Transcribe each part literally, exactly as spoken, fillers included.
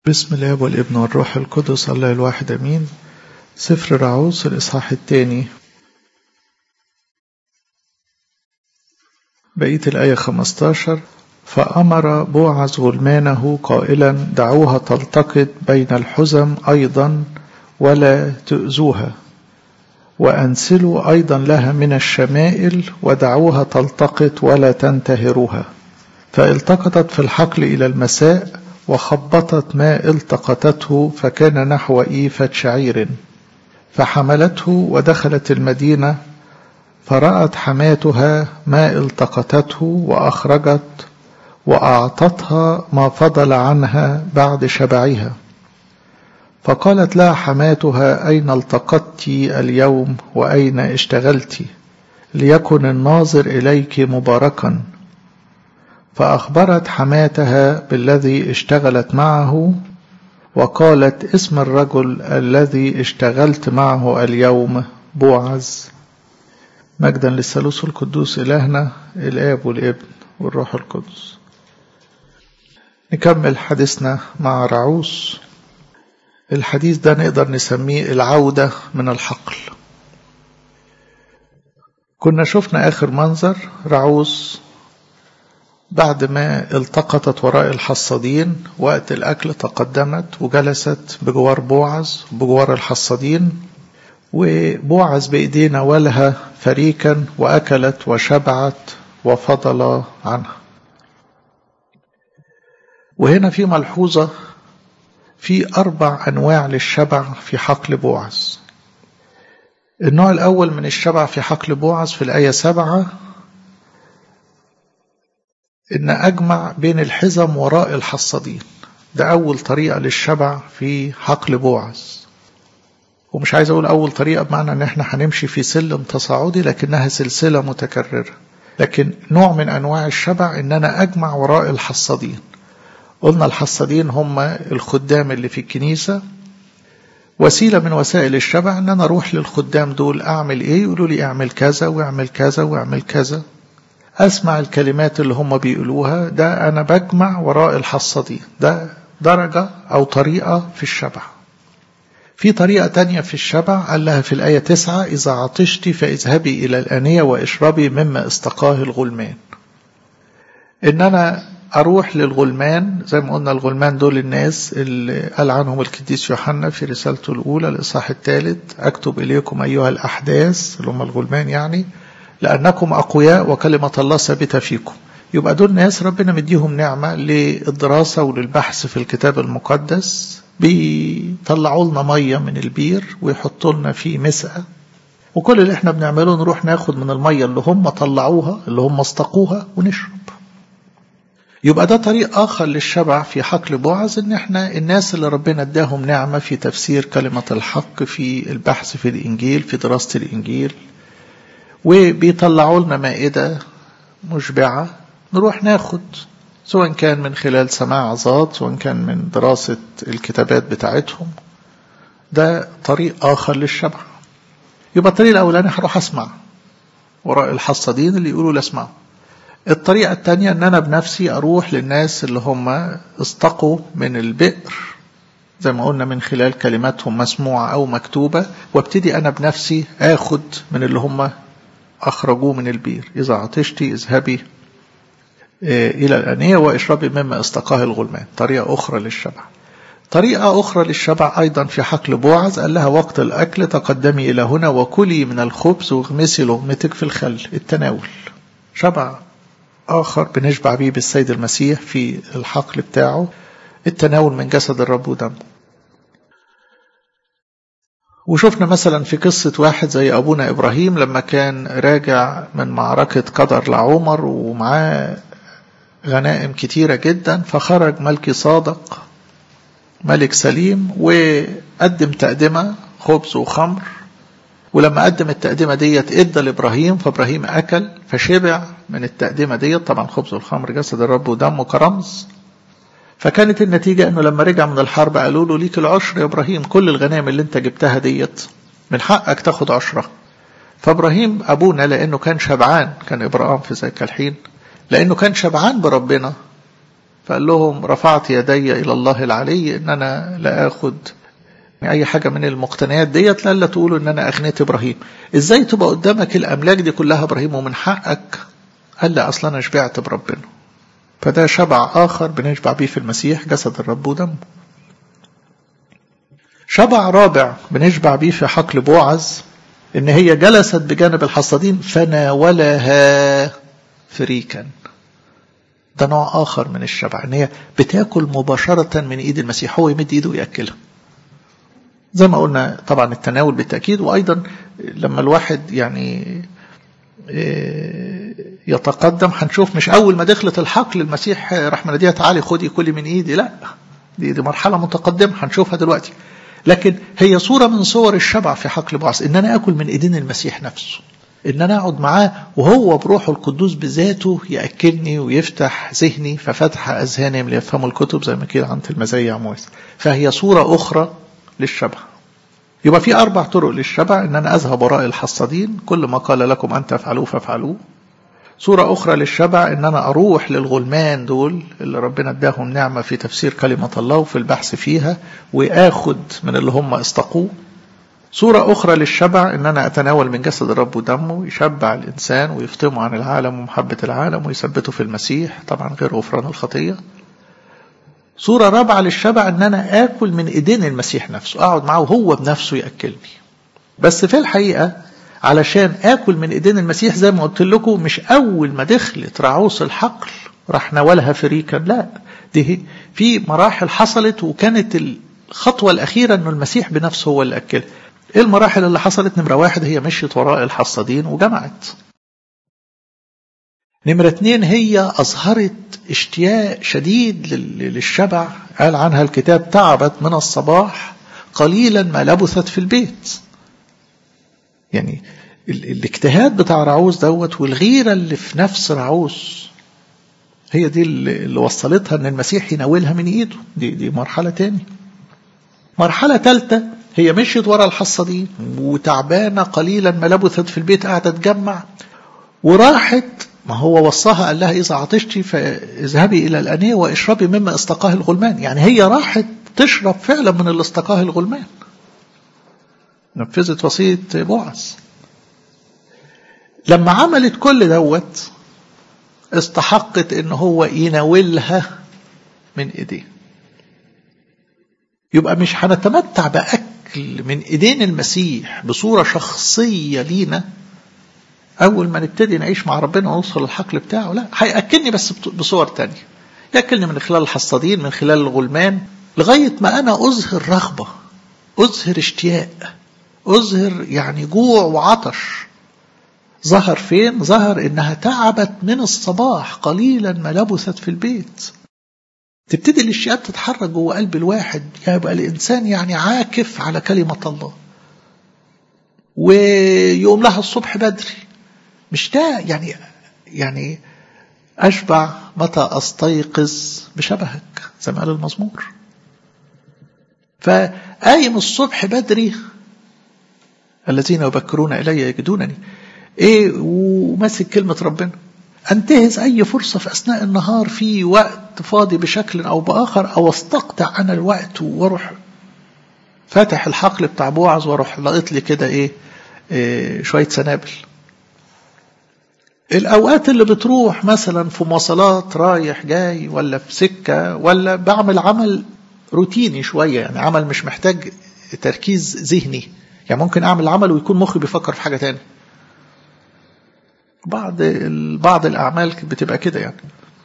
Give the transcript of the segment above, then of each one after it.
بسم الله والابن والروح القدس الله الواحد امين. سفر رعوس الاصحاح الثاني بقية الآية خمستاشر. فأمر بوعز غلمانه قائلا دعوها تلتقط بين الحزم أيضا ولا تؤذوها، وأنسلوا أيضا لها من الشمائل ودعوها تلتقط ولا تنتهروها. فالتقطت في الحقل إلى المساء وخبطت ما التقطته فكان نحو إيفة شعير، فحملته ودخلت المدينة، فرأت حماتها ما التقطته وأخرجت وأعطتها ما فضل عنها بعد شبعها. فقالت لها حماتها أين التقطت اليوم وأين اشتغلت؟ ليكن الناظر إليك مباركا. فأخبرت حماتها بالذي اشتغلت معه، وقالت اسم الرجل الذي اشتغلت معه اليوم بوعز. مجدا للثالوث القدوس إلهنا الآب والابن والروح القدس. نكمل حديثنا مع رعوس. الحديث ده نقدر نسميه العودة من الحقل. كنا شفنا آخر منظر رعوس بعد ما التقطت وراء الحصادين وقت الأكل، تقدمت وجلست بجوار بوعز بجوار الحصادين، وبوعز بإيدينا ولها فريكا وأكلت وشبعت وفضل عنها. وهنا في ملحوظة في أربع أنواع للشبع في حقل بوعز. النوع الأول من الشبع في حقل بوعز في الآية سبعة إن أجمع بين الحزم وراء الحصادين. ده أول طريقة للشبع في حقل بوعز. ومش عايز أقول أول طريقة بمعنى إن إحنا هنمشي في سلم تصاعدي، لكنها سلسلة متكررة. لكن نوع من أنواع الشبع إن أنا أجمع وراء الحصادين. قلنا الحصادين هم الخدام اللي في الكنيسة. وسيلة من وسائل الشبع إن أنا أروح للخدام دول أعمل إيه، يقولوا لي أعمل كذا وأعمل كذا وأعمل كذا، أسمع الكلمات اللي هم بيقولوها. ده أنا بجمع وراء الحصادين. ده درجة أو طريقة في الشبع. في طريقة تانية في الشبع قال لها في الآية تسعة إذا عطشت فاذهبي إلى الآنية واشربي مما استقاه الغلمان. إن أنا أروح للغلمان، زي ما قلنا الغلمان دول الناس اللي قال عنهم القديس يوحنا في رسالته الأولى الإصحاح الثالث أكتب إليكم أيها الأحداث، اللي هم الغلمان يعني، لأنكم أقوياء وكلمة الله ثابتة فيكم. يبقى دول ناس ربنا مديهم نعمة للدراسة وللبحث في الكتاب المقدس، بيطلعوا لنا مية من البير ويحطوا لنا فيه مسقة، وكل اللي احنا بنعمله نروح ناخد من المية اللي هم طلعوها اللي هم استقوها ونشرب. يبقى ده طريق آخر للشبع في حقل بوعز، ان احنا الناس اللي ربنا اداهم نعمة في تفسير كلمة الحق، في البحث في الإنجيل، في دراسة الإنجيل، وبيطلعوا لنا مائدة مشبعة نروح ناخد، سواء كان من خلال سماع عظات، سواء كان من دراسة الكتابات بتاعتهم. ده طريق آخر للشبع. يبقى الطريق الأولاني هروح أسمع وراء الحصادين اللي يقولوا لأسمع. الطريقة الثانية أن أنا بنفسي أروح للناس اللي هم استقوا من البئر، زي ما قلنا من خلال كلماتهم مسموعة أو مكتوبة، وابتدي أنا بنفسي آخد من اللي هم أخرجوه من البير. إذا عطشتي اذهبي إلى الآنية واشربي مما استقاه الغلمان. طريقة أخرى للشبع. طريقة أخرى للشبع أيضا في حقل بوعز قال لها وقت الأكل تقدمي إلى هنا وكلي من الخبز واغمسي لغمتك في الخل. التناول شبع آخر بنشبع بيه بالسيد المسيح في الحقل بتاعه، التناول من جسد الرب ودمه. وشفنا مثلا في قصة واحد زي أبونا إبراهيم لما كان راجع من معركة قدر لعمر ومعاه غنائم كتيرة جدا، فخرج ملكي صادق ملك سليم وقدم تقدمة خبز وخمر، ولما قدم التقدمة ديت ادى لإبراهيم، فإبراهيم أكل فشبع من التقدمة ديت. طبعا خبز والخمر جسد الرب ودمه كرمز. فكانت النتيجة انه لما رجع من الحرب قالوا له ليك العشر يا ابراهيم، كل الغنائم اللي انت جبتها ديت من حقك تاخد عشرة. فابراهيم ابونا لانه كان شبعان، كان ابراهيم في ذاك الحين لانه كان شبعان بربنا، فقال لهم رفعت يدي إلى الله العلي إن أنا لا أخذ أي حاجة من المقتنيات ديت لألا تقولوا إن أنا أغنيت إبراهيم. إزاي تبقى قدامك الأملاك دي كلها إبراهيم ومن حقك؟ قال لا، أصلا أنا شبعت بربنا. فده شبع آخر بنشبع بيه في المسيح، جسد الرب ودمه. شبع رابع بنشبع بيه في حقل بوعز، إن هي جلست بجانب الحصادين فناولها فريكا. ده نوع آخر من الشبع، إن هي بتاكل مباشرة من إيد المسيح، هو يمد إيده ويأكلها. زي ما قلنا طبعا التناول بالتأكيد، وأيضا لما الواحد يعني يتقدم هنشوف مش أول ما دخلت الحقل المسيح راح مناديها تعالي خدي كلي من إيدي، لا، دي, دي مرحلة متقدمة هنشوفها دلوقتي. لكن هي صورة من صور الشبع في حقل بوعز، إن أنا أكل من إيدين المسيح نفسه، إن أنا أقعد معاه وهو بروحه القدوس بذاته يأكلني ويفتح ذهني، ففتح أذهانهم ليفهموا الكتب زي ما كده عن المزايا عمواس. فهي صورة أخرى للشبع. يبقى في أربع طرق للشبع، إن أنا أذهب وراء الحصادين، كل ما قال لكم أن تفعلوه فافعلوه. صورة أخرى للشبع إن أنا أروح للغلمان دول اللي ربنا اداهم نعمة في تفسير كلمة الله وفي البحث فيها، وآخد من اللي هم استقوه. صورة أخرى للشبع إن أنا أتناول من جسد الرب ودمه، يشبع الإنسان ويفطمه عن العالم ومحبة العالم ويثبته في المسيح، طبعا غير غفران الخطية. صورة رابعة للشبع إن أنا آكل من إيدين المسيح نفسه، أقعد معه وهو بنفسه يأكلني. بس في الحقيقة علشان آكل من إيدين المسيح زي ما قلت لكم، مش أول ما دخلت رعوس الحقل راح ناولها فريكا، لا، دي في مراحل حصلت، وكانت الخطوة الأخيرة إنه المسيح بنفسه هو اللي أكلها. إيه المراحل اللي حصلت؟ نمرة واحد هي مشيت وراء الحصادين وجمعت. نمرة اتنين هي أظهرت اشتياق شديد للشبع، قال عنها الكتاب تعبت من الصباح قليلا ما لبثت في البيت. يعني الاجتهاد بتاع رعوز دوت والغيرة اللي في نفس رعوز هي دي اللي وصلتها ان المسيح يناولها من ايده. دي, دي مرحلة تاني. مرحلة ثالثة هي مشيت ورا الحصادين وتعبانة قليلا ما لبثت في البيت، قاعدة تجمع وراحت. ما هو وصاها قال لها إذا عطشتي فاذهبي إلى الأنية واشربي مما استقاه الغلمان. يعني هي راحت تشرب فعلا من اللي استقاه الغلمان، نفذت وصية بوعز. لما عملت كل دوت استحقت ان هو يناولها من ايديه. يبقى مش هنتمتع بأكل من ايدين المسيح بصورة شخصية لينا اول ما نبتدي نعيش مع ربنا ونوصل للحقل بتاعه، لا، هيأكلني بس بصور تانية. يأكلني من خلال الحصادين، من خلال الغلمان، لغاية ما انا اظهر رغبة، اظهر اشتياق، أظهر يعني جوع وعطش. ظهر فين؟ ظهر إنها تعبت من الصباح قليلا ما لبثت في البيت. تبتدي الاشتياقات تتحرك جوه قلب الواحد، يبقى الإنسان يعني عاكف على كلمة الله، ويقوم لها الصبح بدري مشتاق، يعني يعني أشبع متى أستيقظ بشبهك زي ما قال المزمور. فقايم الصبح بدري، الذين يبكرون إلي يجدونني، إيه، وماسك كلمة ربنا. أنتهز أي فرصة في أثناء النهار في وقت فاضي بشكل أو بآخر، أو استقطع أنا الوقت واروح فاتح الحقل بتاع بوعز واروح لقيت لي كده إيه, إيه شوية سنابل. الأوقات اللي بتروح مثلا في مواصلات رايح جاي، ولا في سكة، ولا بعمل عمل روتيني شوية، يعني عمل مش محتاج تركيز ذهني، يعني ممكن أعمل عمل ويكون مخي بيفكر في حاجة تاني. بعض بعض الأعمال بتبقى كده، يعني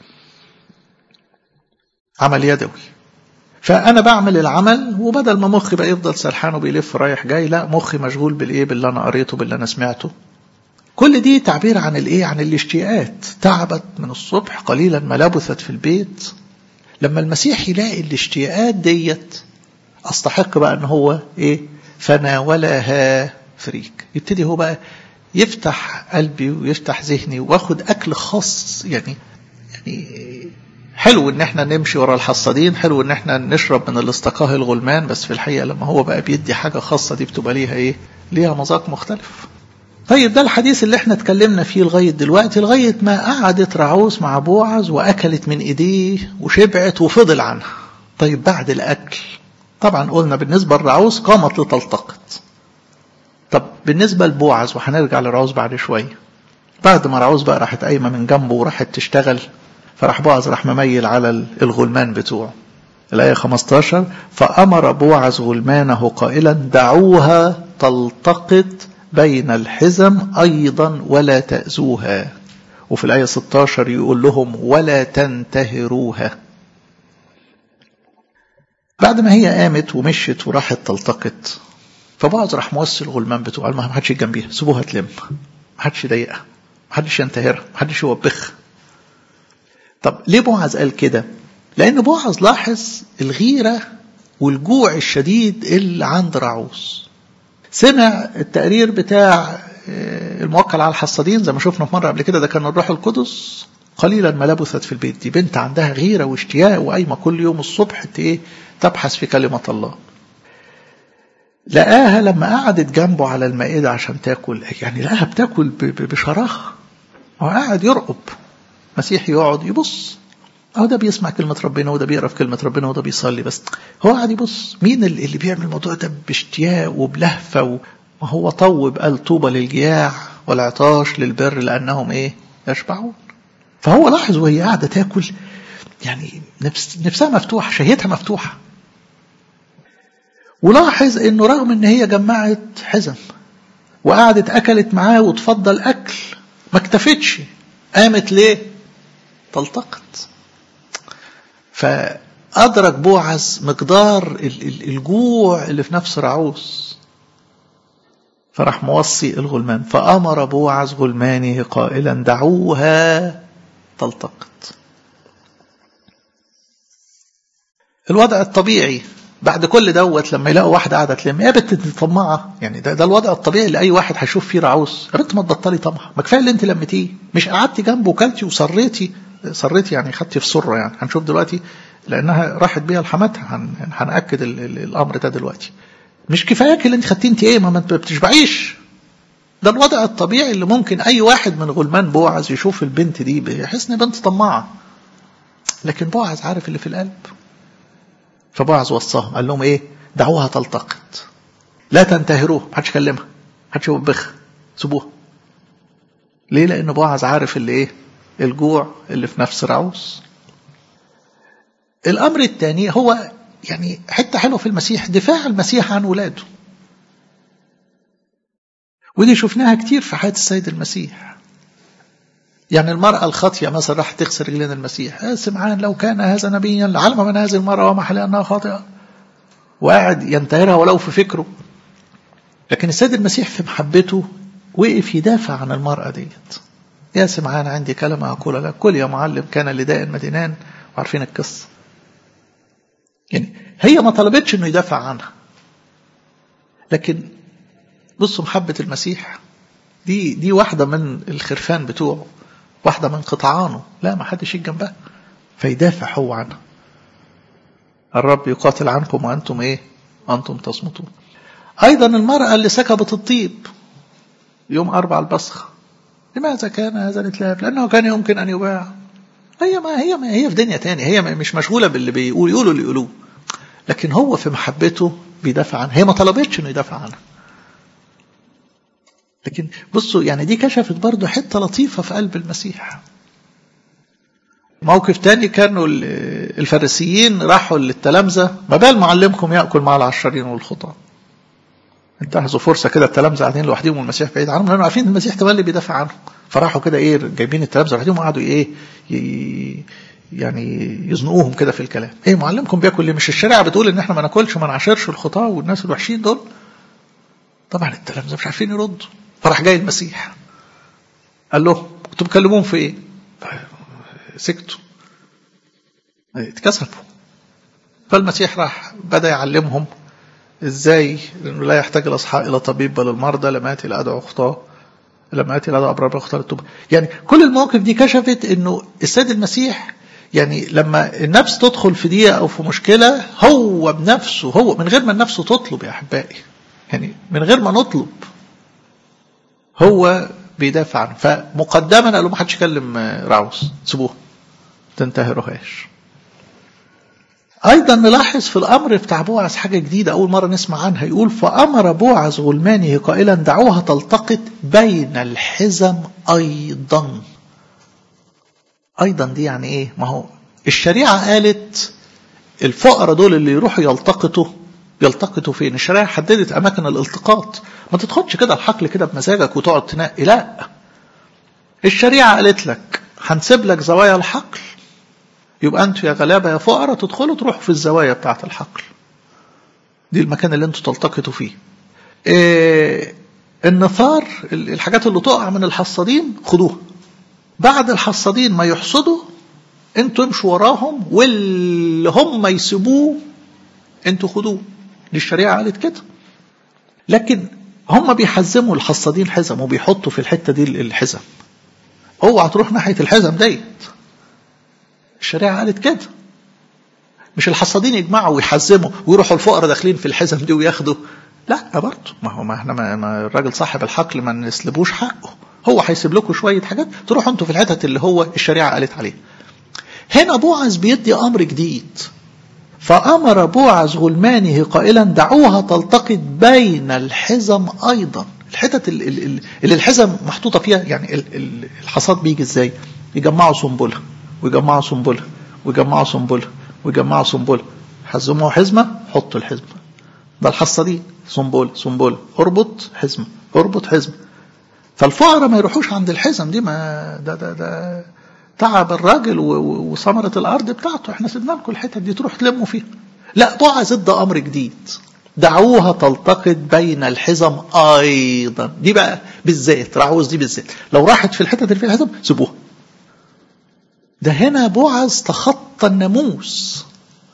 عمل يدوي، فأنا بعمل العمل وبدل ما مخي بقى يفضل سرحان وبيلف رايح جاي، لا، مخي مشغول بالإيه، باللي أنا قريته، باللي أنا سمعته. كل دي تعبير عن الإيه، عن الاشتياقات. تعبت من الصبح قليلا ما لبثت في البيت. لما المسيح يلاقي الاشتياقات ديت أستحق بقى أن هو إيه، فناولها فريك. يبتدي هو بقى يفتح قلبي ويفتح ذهني واخد أكل خاص. يعني يعني حلو ان احنا نمشي ورا الحصادين، حلو ان احنا نشرب من اللي استقاه الغلمان، بس في الحقيقة لما هو بقى بيدي حاجة خاصة دي بتبقى ليها ايه، ليها مذاق مختلف. طيب ده الحديث اللي احنا اتكلمنا فيه لغاية دلوقتي، لغاية ما قعدت رعوس مع بوعز وأكلت من إيديه وشبعت وفضل عنها. طيب بعد الأكل طبعا قلنا بالنسبة لرعوس قامت لتلتقط. طب بالنسبة لبوعز، وهنرجع لرعوس بعد شوية، بعد ما رعوس بقى راحت قايمة من جنبه وراحت تشتغل، فراح بوعز راح مميل على الغلمان بتوعه. الآية خمستاشر: فأمر بوعز غلمانه قائلا دعوها تلتقط بين الحزم أيضا ولا تأذوها. وفي الآية ستاشر يقول لهم ولا تنتهروها. بعد ما هي قامت ومشت وراحت تلتقط، فبوعز راح موصي الغلمان بتوعه ما حدش جنبيها، سيبوها تلم، ما حدش يضايقها، ما حدش ينتهرها، ما حدش يوبخها. طب ليه بوعز قال كده؟ لأن بوعز لاحظ الغيرة والجوع الشديد اللي عند رعوس. سمع التقرير بتاع الموكل على الحصادين زي ما شفنا في مرة قبل كده، ده كان الروح القدس، قليلا ما لبثت في البيت. دي بنت عندها غيرة واشتياق وقايمة كل يوم الصبح تبحث في كلمة الله. لقاها لما قعدت جنبه على المائدة عشان تاكل، يعني لقاها بتاكل بشراهة وقاعد يرقب. مسيح يقعد يبص، أهو ده بيسمع كلمة ربنا وده بيقرأ في كلمة ربنا وده بيصلي، بس هو قاعد يبص مين اللي بيعمل الموضوع ده باشتياق وبلهفة. ما هو طوب قال طوبى للجياع والعطاش للبر لأنهم إيه يشبعون. فهو لاحظ وهي قاعدة تاكل يعني نفس نفسها مفتوحة، شهيتها مفتوحة. ولاحظ إنه رغم إن هي جمعت حزم وقعدت أكلت معاه وتفضل أكل، ما اكتفتش، قامت ليه؟ تلتقط. فأدرك بوعز مقدار الجوع اللي في نفس رعوس، فراح موصي الغلمان. فأمر بوعز غلمانه قائلا دعوها تلتقط. الوضع الطبيعي بعد كل دوت لما يلاقوا واحدة قاعدة تلم، يا بنت انت طماعة، يعني ده, ده الوضع الطبيعي لأي واحد هيشوف فيه رعوس. يا بنت ما تبطلي طمع، ما كفاية اللي انت لمتيه، مش قعدتي جنبه وكلتي وصريتي صريتي يعني خدتي في سره. يعني هنشوف دلوقتي لأنها راحت بيها لحماتها، هنأكد الأمر ده دلوقتي. مش كفاياك اللي انت خدتي انت ايه، ما انت بتشبعيش. ده الوضع الطبيعي اللي ممكن أي واحد من غلمان بوعز يشوف البنت دي بيحس ان بنت طماعة، لكن بوعز عارف اللي في القلب. فبوعز وصاهم قال لهم ايه؟ دعوها تلتقط، لا تنتهروه، محدش يكلمها، محدش يوبخها، سيبوها. ليه؟ لأن بوعز عارف اللي ايه؟ الجوع اللي في نفس رعوس. الأمر الثاني هو يعني حتة حلوة في المسيح، دفاع المسيح عن ولاده، ودي شفناها كتير في حياة السيد المسيح. يعني المرأة الخاطية مثلا راح تغسل رجلين المسيح، يا سمعان لو كان هذا نبيا لعلم من هذه المرأة وما حل أنها خاطئة، وقاعد ينتهرها ولو في فكره. لكن السيد المسيح في محبته وقف يدافع عن المرأة ديت. يا سمعان عندي كلمة أقول لك، كل يا معلم كان لداء مدينان، وعارفين القصة. يعني هي ما طلبتش انه يدافع عنها، لكن بصوا محبة المسيح دي دي واحدة من الخرفان بتوعه، واحدة من قطعانه، لا ما حدش يجي جنبها، فيدافع هو عنها. الرب يقاتل عنكم وأنتم إيه؟ أنتم تصمتون. أيضا المرأة اللي سكبت الطيب يوم أربع البصخ، لماذا كان هذا الاتلاف؟ لأنه كان يمكن أن يباع. هي ما هي ما هي في دنيا تانية، هي مش مشغولة باللي بيقول يقولوا اللي يقولوه، لكن هو في محبته بيدافع عنها. هي ما طلبتش انه يدافع عنها، لكن بصوا يعني دي كشفت برضو حتة لطيفة في قلب المسيح. موقف تاني، كانوا الفارسيين راحوا للتلامذة، ما بال معلمكم يأكل مع العشرين والخطاة. انتهزوا فرصة كده، التلامذة قاعدين لوحدهم والمسيح بعيد عنهم، لأنه عارفين المسيح تولي بيدافع عنهم. فراحوا كده ايه جايبين التلامذة لوحدهم وقعدوا ايه يعني يزنقوهم كده في الكلام. ايه معلمكم بياكل ليه؟ مش الشريعة بتقول ان احنا ما ناكلش وما نعاشرش الخطاة والناس الوحشين دول؟ طبعا التلامذة مش عارفين يردوا. فراح جاي المسيح قال له كنتوا بتكلمون في ايه؟ سكتوا اتكسفوا. فالمسيح راح بدأ يعلمهم ازاي انه لا يحتاج الاصحاء الى طبيب بل المرضى، لما اتي لادعو خطاه، لما اتي لادعو ابرار اختار التوبه. يعني كل المواقف دي كشفت انه السيد المسيح يعني لما النفس تدخل في ضيقه او في مشكله، هو بنفسه، هو من غير ما النفس تطلب يا احبائي، يعني من غير ما نطلب، هو بيدافع عنه. فمقدما قالوا ما حدش يكلم رعوز، سيبوه تنتهرهاش. ايضا نلاحظ في الامر بتاع بوعز حاجه جديده اول مره نسمع عنها. يقول فامر بوعز غلمانه قائلا دعوها تلتقط بين الحزم ايضا. ايضا دي يعني ايه؟ ما هو الشريعه قالت الفقراء دول اللي يروحوا يلتقطوا يلتقطوا فين؟ الشريعه حددت اماكن الالتقاط. ما تدخلش كده الحقل كده بمزاجك وتقعد تنقي، لا. الشريعه قالت لك هنسيب لك زوايا الحقل، يبقى انتوا يا غلابه يا فقراء تدخلوا تروحوا في الزوايا بتاعه الحقل دي، المكان اللي انتوا تلتقطوا فيه. إيه النثار، الحاجات اللي تقع من الحصادين خدوها، بعد الحصادين ما يحصدوا انتوا امشوا وراهم، واللي هم يسيبوه انتوا خدوه. دي الشريعه قالت كده. لكن هم بيحزموا الحصادين حزم وبيحطوا في الحته دي الحزم، اوعى تروح ناحيه الحزم ديت. الشريعه قالت كده، مش الحصادين يجمعوا ويحزموا ويروحوا الفقراء داخلين في الحزم دي وياخدوا، لا برضه. ما هو ما احنا ما, ما الراجل صاحب الحقل ما نسلبوش حقه، هو هيسيب لكم شويه حاجات تروحوا انتوا في الحتت اللي هو الشريعه قالت عليه. هنا بوعز بيدي امر جديد. فامر بوعز غلمانه قائلا دعوها تلتقط بين الحزم ايضا. الحتت اللي الحزم محطوطه فيها، يعني الحصاد بيجي ازاي؟ يجمعوا سنبله ويجمعوا سنبله ويجمعوا سنبله ويجمعوا سنبله، حزموا حزمه حطوا الحزمه. ده الحصادين سنبله سنبله، اربط حزمه اربط حزمه. فالفقراء ما يروحوش عند الحزم دي، ما ده ده ده تعب الراجل وثمره الارض بتاعته، احنا سيبنا لكم الحتت دي تروح تلموا فيها. لا، بوعز ادى امر جديد، دعوها تلتقط بين الحزم ايضا. دي بقى بالذات رعوز، دي بالذات لو راحت في الحتت اللي فيها الحزم سيبوها. ده هنا بوعز تخطى الناموس.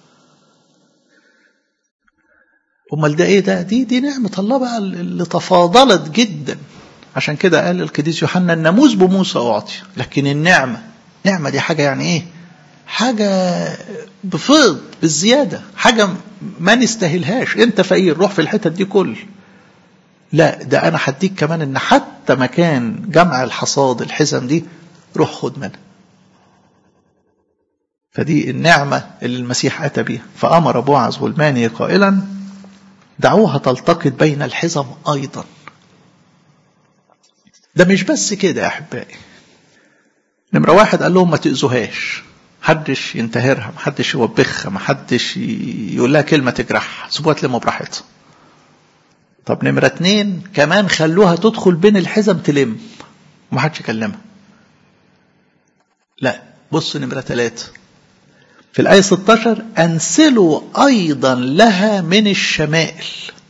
امال ده ايه ده؟ دي دي نعمه الله بقى اللي تفاضلت جدا. عشان كده قال القديس يوحنا الناموس بموسى اعطي، لكن النعمه، نعمه دي حاجه يعني ايه؟ حاجه بفيض بالزياده، حاجه ما نستاهلهاش. انت فقير روح في الحتت دي كل، لا ده انا هديك كمان ان حتى مكان جمع الحصاد الحزم دي روح خد منها. فدي النعمه اللي المسيح اتى بيها. فامر بوعز غلمانه قائلا دعوها تلتقط بين الحزم ايضا. ده مش بس كده يا احبائي. نمره واحد قال لهم ما تأذوهاش، محدش ينتهرها، محدش يوبخها، محدش يقول لها كلمه تجرحها، سيبوها تلم براحتها. طب نمره اتنين كمان خلوها تدخل بين الحزم تلم ومحدش يكلمها. لا بص نمره ثلاثة في الآية ستة عشر أنسلوا أيضا لها من الشمائل.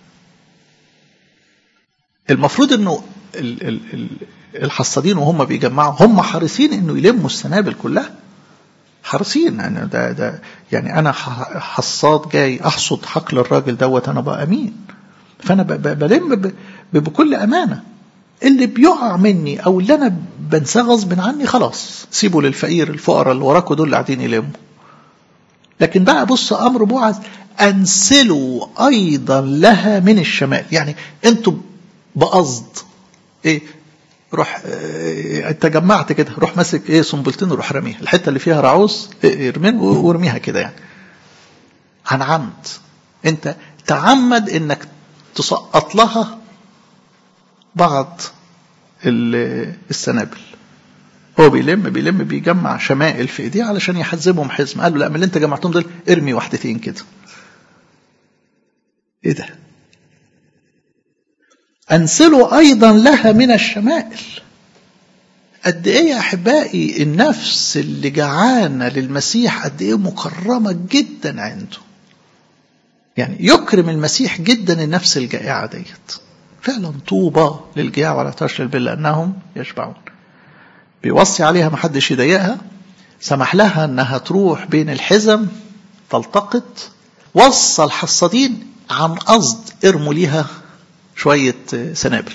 المفروض أنه الحصادين وهم بيجمعوا هم حريصين أنه يلموا السنابل كلها، حريصين. يعني ده ده يعني أنا حصاد جاي أحصد حقل الراجل دوت، أنا بقى أمين، فأنا بلم بكل أمانة. اللي بيقع مني أو اللي أنا بنساه غصب عني خلاص سيبوا للفقير الفقراء اللي وراكوا دول اللي قاعدين يلموا. لكن بقى بص أمر بوعز أنسلوا أيضا لها من الشمال. يعني أنتوا بقصد إيه؟ روح إيه أنت جمعت كده، روح ماسك إيه سنبلتين وروح رميها الحتة اللي فيها رعوز، إيه ارمين وارميها كده. يعني عن عمد، أنت تعمد إنك تسقط لها بعض السنابل. هو بيلم بيلم بيجمع شمائل في ايديه علشان يحزبهم حزم. قال له لا، من اللي انت جمعتهم دول ارمي واحدتين كده. ايه ده؟ انسلوا ايضا لها من الشمائل. قد ايه يا احبائي النفس اللي جعانه للمسيح قد ايه مكرمه جدا عنده. يعني يكرم المسيح جدا النفس الجائعه ديت. فعلا طوبى للجياع ولا تعش للبل لانهم يشبعون. بيوصي عليها محدش يضايقها، سمح لها انها تروح بين الحزم تلتقط. وصى الحصادين عن قصد ارموا ليها شوية سنابل.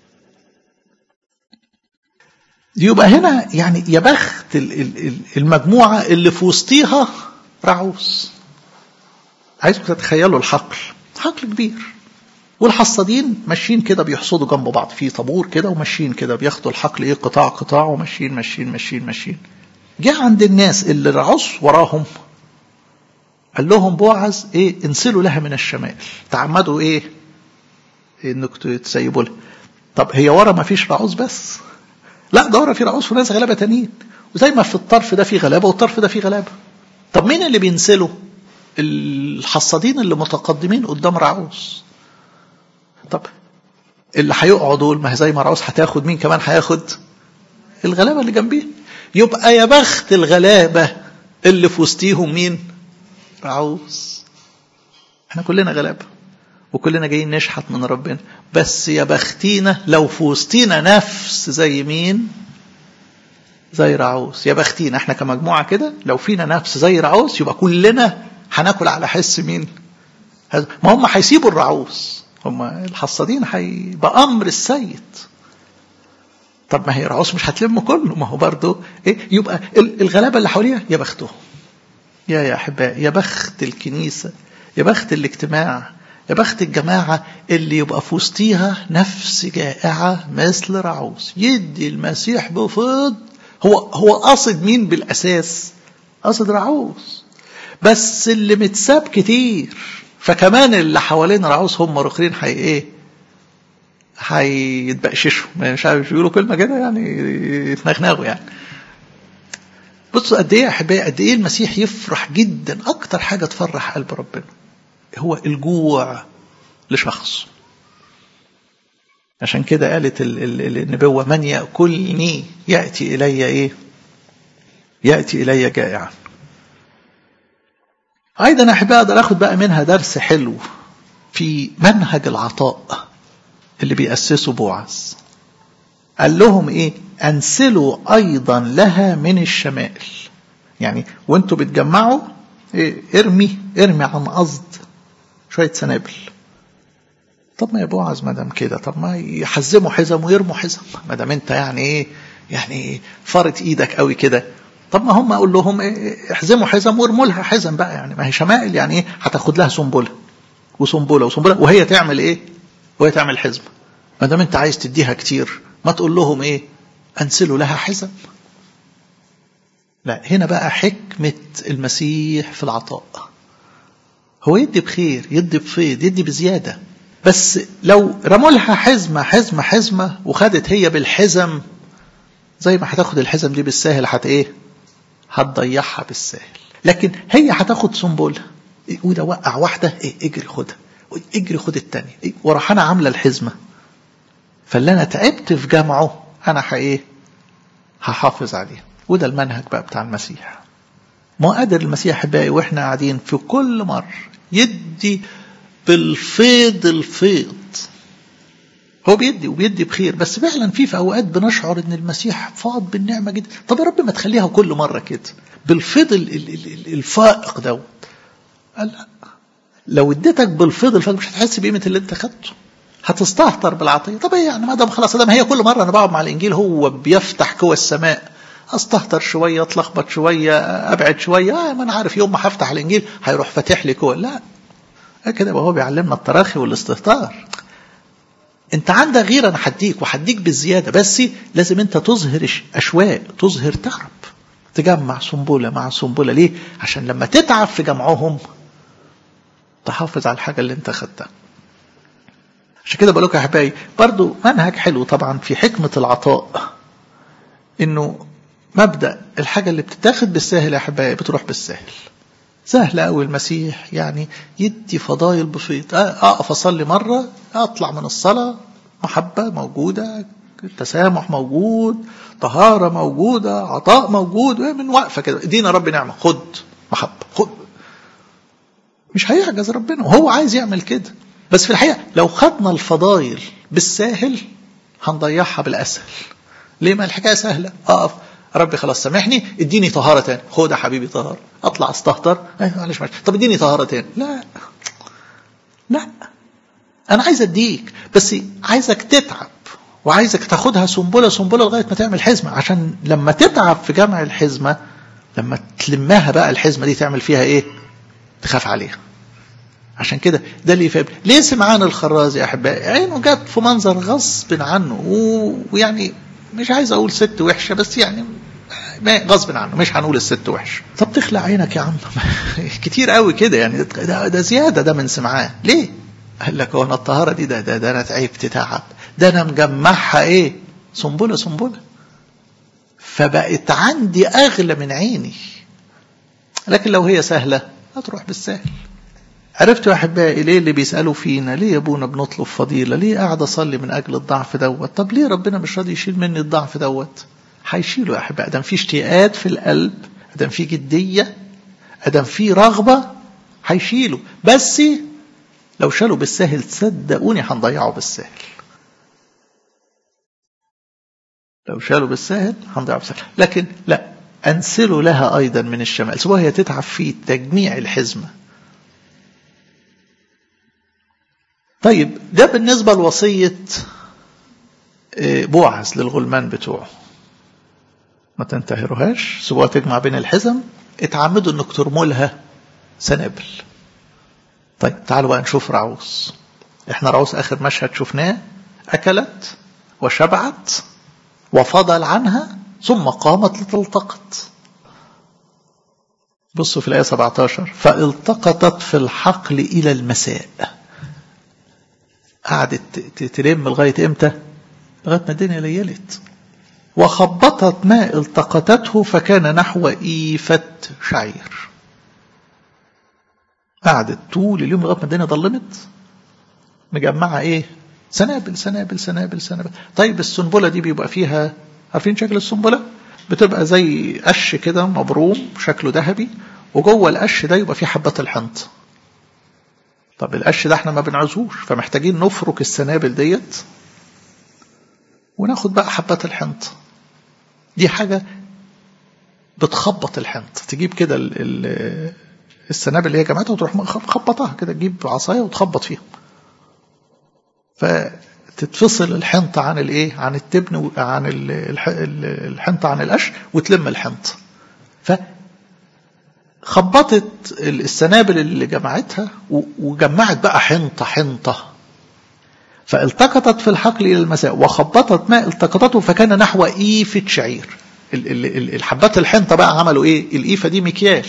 يبقى هنا يعني يا بخت المجموعة اللي في وسطيها رعوز. عايزكم تتخيلوا الحقل، حقل كبير والحصادين ماشيين كده بيحصدوا جنب بعض في طابور كده، وماشيين كده بياخدوا الحقل ايه قطاع قطاع، وماشيين ماشيين ماشيين ماشيين. جه عند الناس اللي رعوس وراهم قال لهم بوعز ايه انسلوا لها من الشمال. تعمدوا ايه انك تسيبوا لها. طب هي ورا ما فيش رعوس بس، لا ده ورا في رعوس وناس غلابه تانيين، وزي ما في الطرف ده في غلابه والطرف ده في غلابه. طب مين اللي بينسلوا؟ الحصادين اللي متقدمين قدام رعوس. طب اللي هيقعوا دول ما هي زي ما رعوس هتاخد، مين كمان هياخد؟ الغلابه اللي جنبيه. يبقى يا بخت الغلابه اللي في وسطيهم مين؟ رعوس. احنا كلنا غلابه وكلنا جايين نشحت من ربنا، بس يا بختينا لو في وسطينا نفس زي مين؟ زي رعوس. يا بختينا احنا كمجموعه كده لو فينا نفس زي رعوس، يبقى كلنا هناكل على حس مين؟ ما هم هيسيبوا الرعوس، هم الحصادين هيبقى امر السيد. طب ما هي رعوس مش هتلم كله، ما هو برضه ايه؟ يبقى الغلابه اللي حواليها يا بختهم. يا يا احبائي، يا بخت الكنيسه، يا بخت الاجتماع، يا بخت الجماعه اللي يبقى في وسطيها نفس جائعه مثل رعوس. يدي المسيح بفضل. هو هو قاصد مين بالاساس؟ قاصد رعوس، بس اللي متساب كتير، فكمان اللي حوالين رعوس هم رخرين حي ايه؟ هيتبقششوا، مش عارف يقولوا كلمه كده يعني، يتنغنغوا يعني. بصوا قد ايه يا احبائي، قد ايه المسيح يفرح جدا. اكتر حاجه تفرح قلب ربنا هو الجوع لشخص. عشان كده قالت النبوه من ياكلني ياتي الي ايه؟ ياتي الي جائعا. ايضا يا احبائي اقدر اخد بقى منها درس حلو في منهج العطاء اللي بيأسسوا بوعز. قال لهم ايه؟ انسلوا ايضا لها من الشمال. يعني وانتوا بتجمعوا إيه؟ ارمي ارمي عن قصد شويه سنابل. طب ما يا بوعز ما دام كده، طب ما يحزموا حزم ويرموا حزم، ما دام انت يعني ايه يعني فرط ايدك قوي كده. طب ما هم اقول لهم إيه؟ احزموا حزم وارموا لها حزم بقى، يعني ما هي شمائل يعني ايه؟ هتاخد لها سنبله وسنبله وسنبله، وهي تعمل ايه؟ وهي تعمل حزمه. ما دام انت عايز تديها كتير، ما تقول لهم ايه؟ انسلوا لها حزم. لا، هنا بقى حكمة المسيح في العطاء. هو يدي بخير، يدي بفيض، يدي بزيادة، بس لو رموا لها حزمة حزمة حزمة وخدت هي بالحزم، زي ما هتاخد الحزم دي بالساهل هت ايه؟ هتضيعها بالساهل. لكن هي هتاخد سنبلة، وده وقع واحدة ايه؟ اجري خدها، اجري خد التانية، إيه؟ وراح انا عاملة الحزمة. فاللي انا تعبت في جمعه انا حقيقي هحافظ عليه. وده المنهج بقى بتاع المسيح. ما قادر المسيح باقي واحنا قاعدين في كل مرة يدي بالفيض الفيض. هو بيدي وبيدي بخير، بس فعلا في في اوقات بنشعر ان المسيح فاض بالنعمة جدا. طب يا رب ما تخليها كل مرة كده بالفيض الفائق دوت. قال لا، لو اديتك بالفيض الفائق مش هتحس بقيمة اللي انت خدته، هتستهتر بالعطية. طب ايه يعني؟ ما دام خلاص، ما هي كل مرة انا بقعد مع الانجيل هو بيفتح كوى السماء، استهتر شوية، اتلخبط شوية، ابعد شوية، آه ما انا عارف يوم ما هفتح الانجيل هيروح فاتح لي كوى. لا، كده وهو بيعلمنا التراخي والاستهتار. انت عندك غير انا هديك وهديك بالزيادة، بس لازم انت تظهر اشواق، تظهر تعب، تجمع سنبلة مع سنبلة. ليه؟ عشان لما تتعب في جمعهم تحافظ على الحاجة اللي انت خدتها. عشان كده بقول لكم يا احبائي برضو منهج حلو طبعا في حكمة العطاء، انه مبدأ الحاجة اللي بتتاخد بالسهل يا احبائي بتروح بالسهل. سهل قوي المسيح يعني يدي فضايل بسيط. اقف اصلي مرة، اطلع من الصلاة محبة موجودة، تسامح موجود، طهارة موجودة، عطاء موجود، من واقفة كده ادينا رب نعمة، خد محبة، خد. مش هيعجز ربنا وهو عايز يعمل كده، بس في الحقيقة لو خدنا الفضايل بالساهل هنضيعها بالأسهل. ليه؟ ما الحكاية سهلة. أقف ربي خلاص سامحني، اديني طهارة تاني، خد يا حبيبي طهارة. أطلع استهتر، أيوة معلش معلش، طب اديني طهارة تاني. لا لا، أنا عايز أديك، بس عايزك تتعب وعايزك تاخدها سنبلة سنبلة لغاية ما تعمل حزمة، عشان لما تتعب في جمع الحزمة، لما تلمها بقى الحزمة دي تعمل فيها إيه؟ تخاف عليها. عشان كده ده اللي يفهم ليه سمعان الخراز يا أحبائي عينه جت في منظر غصب عنه، ويعني مش عايز أقول ست وحشة بس يعني غصب عنه، مش هنقول الست وحشة. طب تخلع عينك يا عم كتير قوي كده يعني، ده, ده زيادة ده من سمعان. ليه؟ قال لك هو أنا الطهارة دي ده, ده, ده أنا تعبت تعب، ده أنا مجمعها إيه سنبلة سنبلة، فبقت عندي أغلى من عيني. لكن لو هي سهلة هتروح بالسهل. عرفتوا يا أحبائي ليه اللي بيسألوا فينا ليه يا ابونا بنطلب فضيلة، ليه قاعد أصلي من أجل الضعف دوت؟ طب ليه ربنا مش راضي يشيل مني الضعف دوت؟ هيشيله يا أحبائي. أدم في اشتياقات في القلب، أدم في جدية، أدم في رغبة، هيشيله. بس لو شالوا بالسهل صدقوني هنضيعه بالسهل. لو شالوا بالسهل هنضيعه بالسهل. لكن لا، أنسلوا لها أيضا من الشمال، سواء هي تتعب في تجميع الحزمة. طيب ده بالنسبة لوصية بوعز للغلمان بتوعه، ما تنتهروهاش، سواء تجمع بين الحزم، اتعمدوا انك ترموا لها سنابل. طيب تعالوا بقى نشوف رعوس. احنا رعوس اخر مشهد شفناه اكلت وشبعت وفضل عنها ثم قامت لتلتقط. بصوا في الآية سبعة عشر، فالتقطت في الحقل إلى المساء. قعدت تلم لغاية امتى؟ لغاية ما الدنيا ليلت. وخبطت ما التقطته فكان نحو إيفة شعير. قعدت طول اليوم لغاية ما الدنيا ظلمت مجمعة ايه؟ سنابل سنابل سنابل سنابل. طيب السنبلة دي بيبقى فيها، عارفين شكل السنبلة؟ بتبقى زي قش كده مبروم شكله ذهبي، وجوه القش ده يبقى فيه حبات الحنط. طب القش ده احنا ما بنعزوش، فمحتاجين نفرك السنابل ديت وناخد بقى حبات الحنط. دي حاجة بتخبط الحنط، تجيب كده السنابل اللي هي جمعتها وتروح مخبطها كده، تجيب عصاية وتخبط فيها، فتتفصل الحنط عن الايه، عن التبن، عن الحنط عن القش، وتلم الحنط. فخبطت السنابل اللي جمعتها وجمعت بقى حنطة حنطة. فالتقطت في الحقل إلى المساء وخبطت ما التقطته فكان نحو إيفة شعير. الحبات الحنطة بقى عملوا إيه؟ الإيفة دي مكيال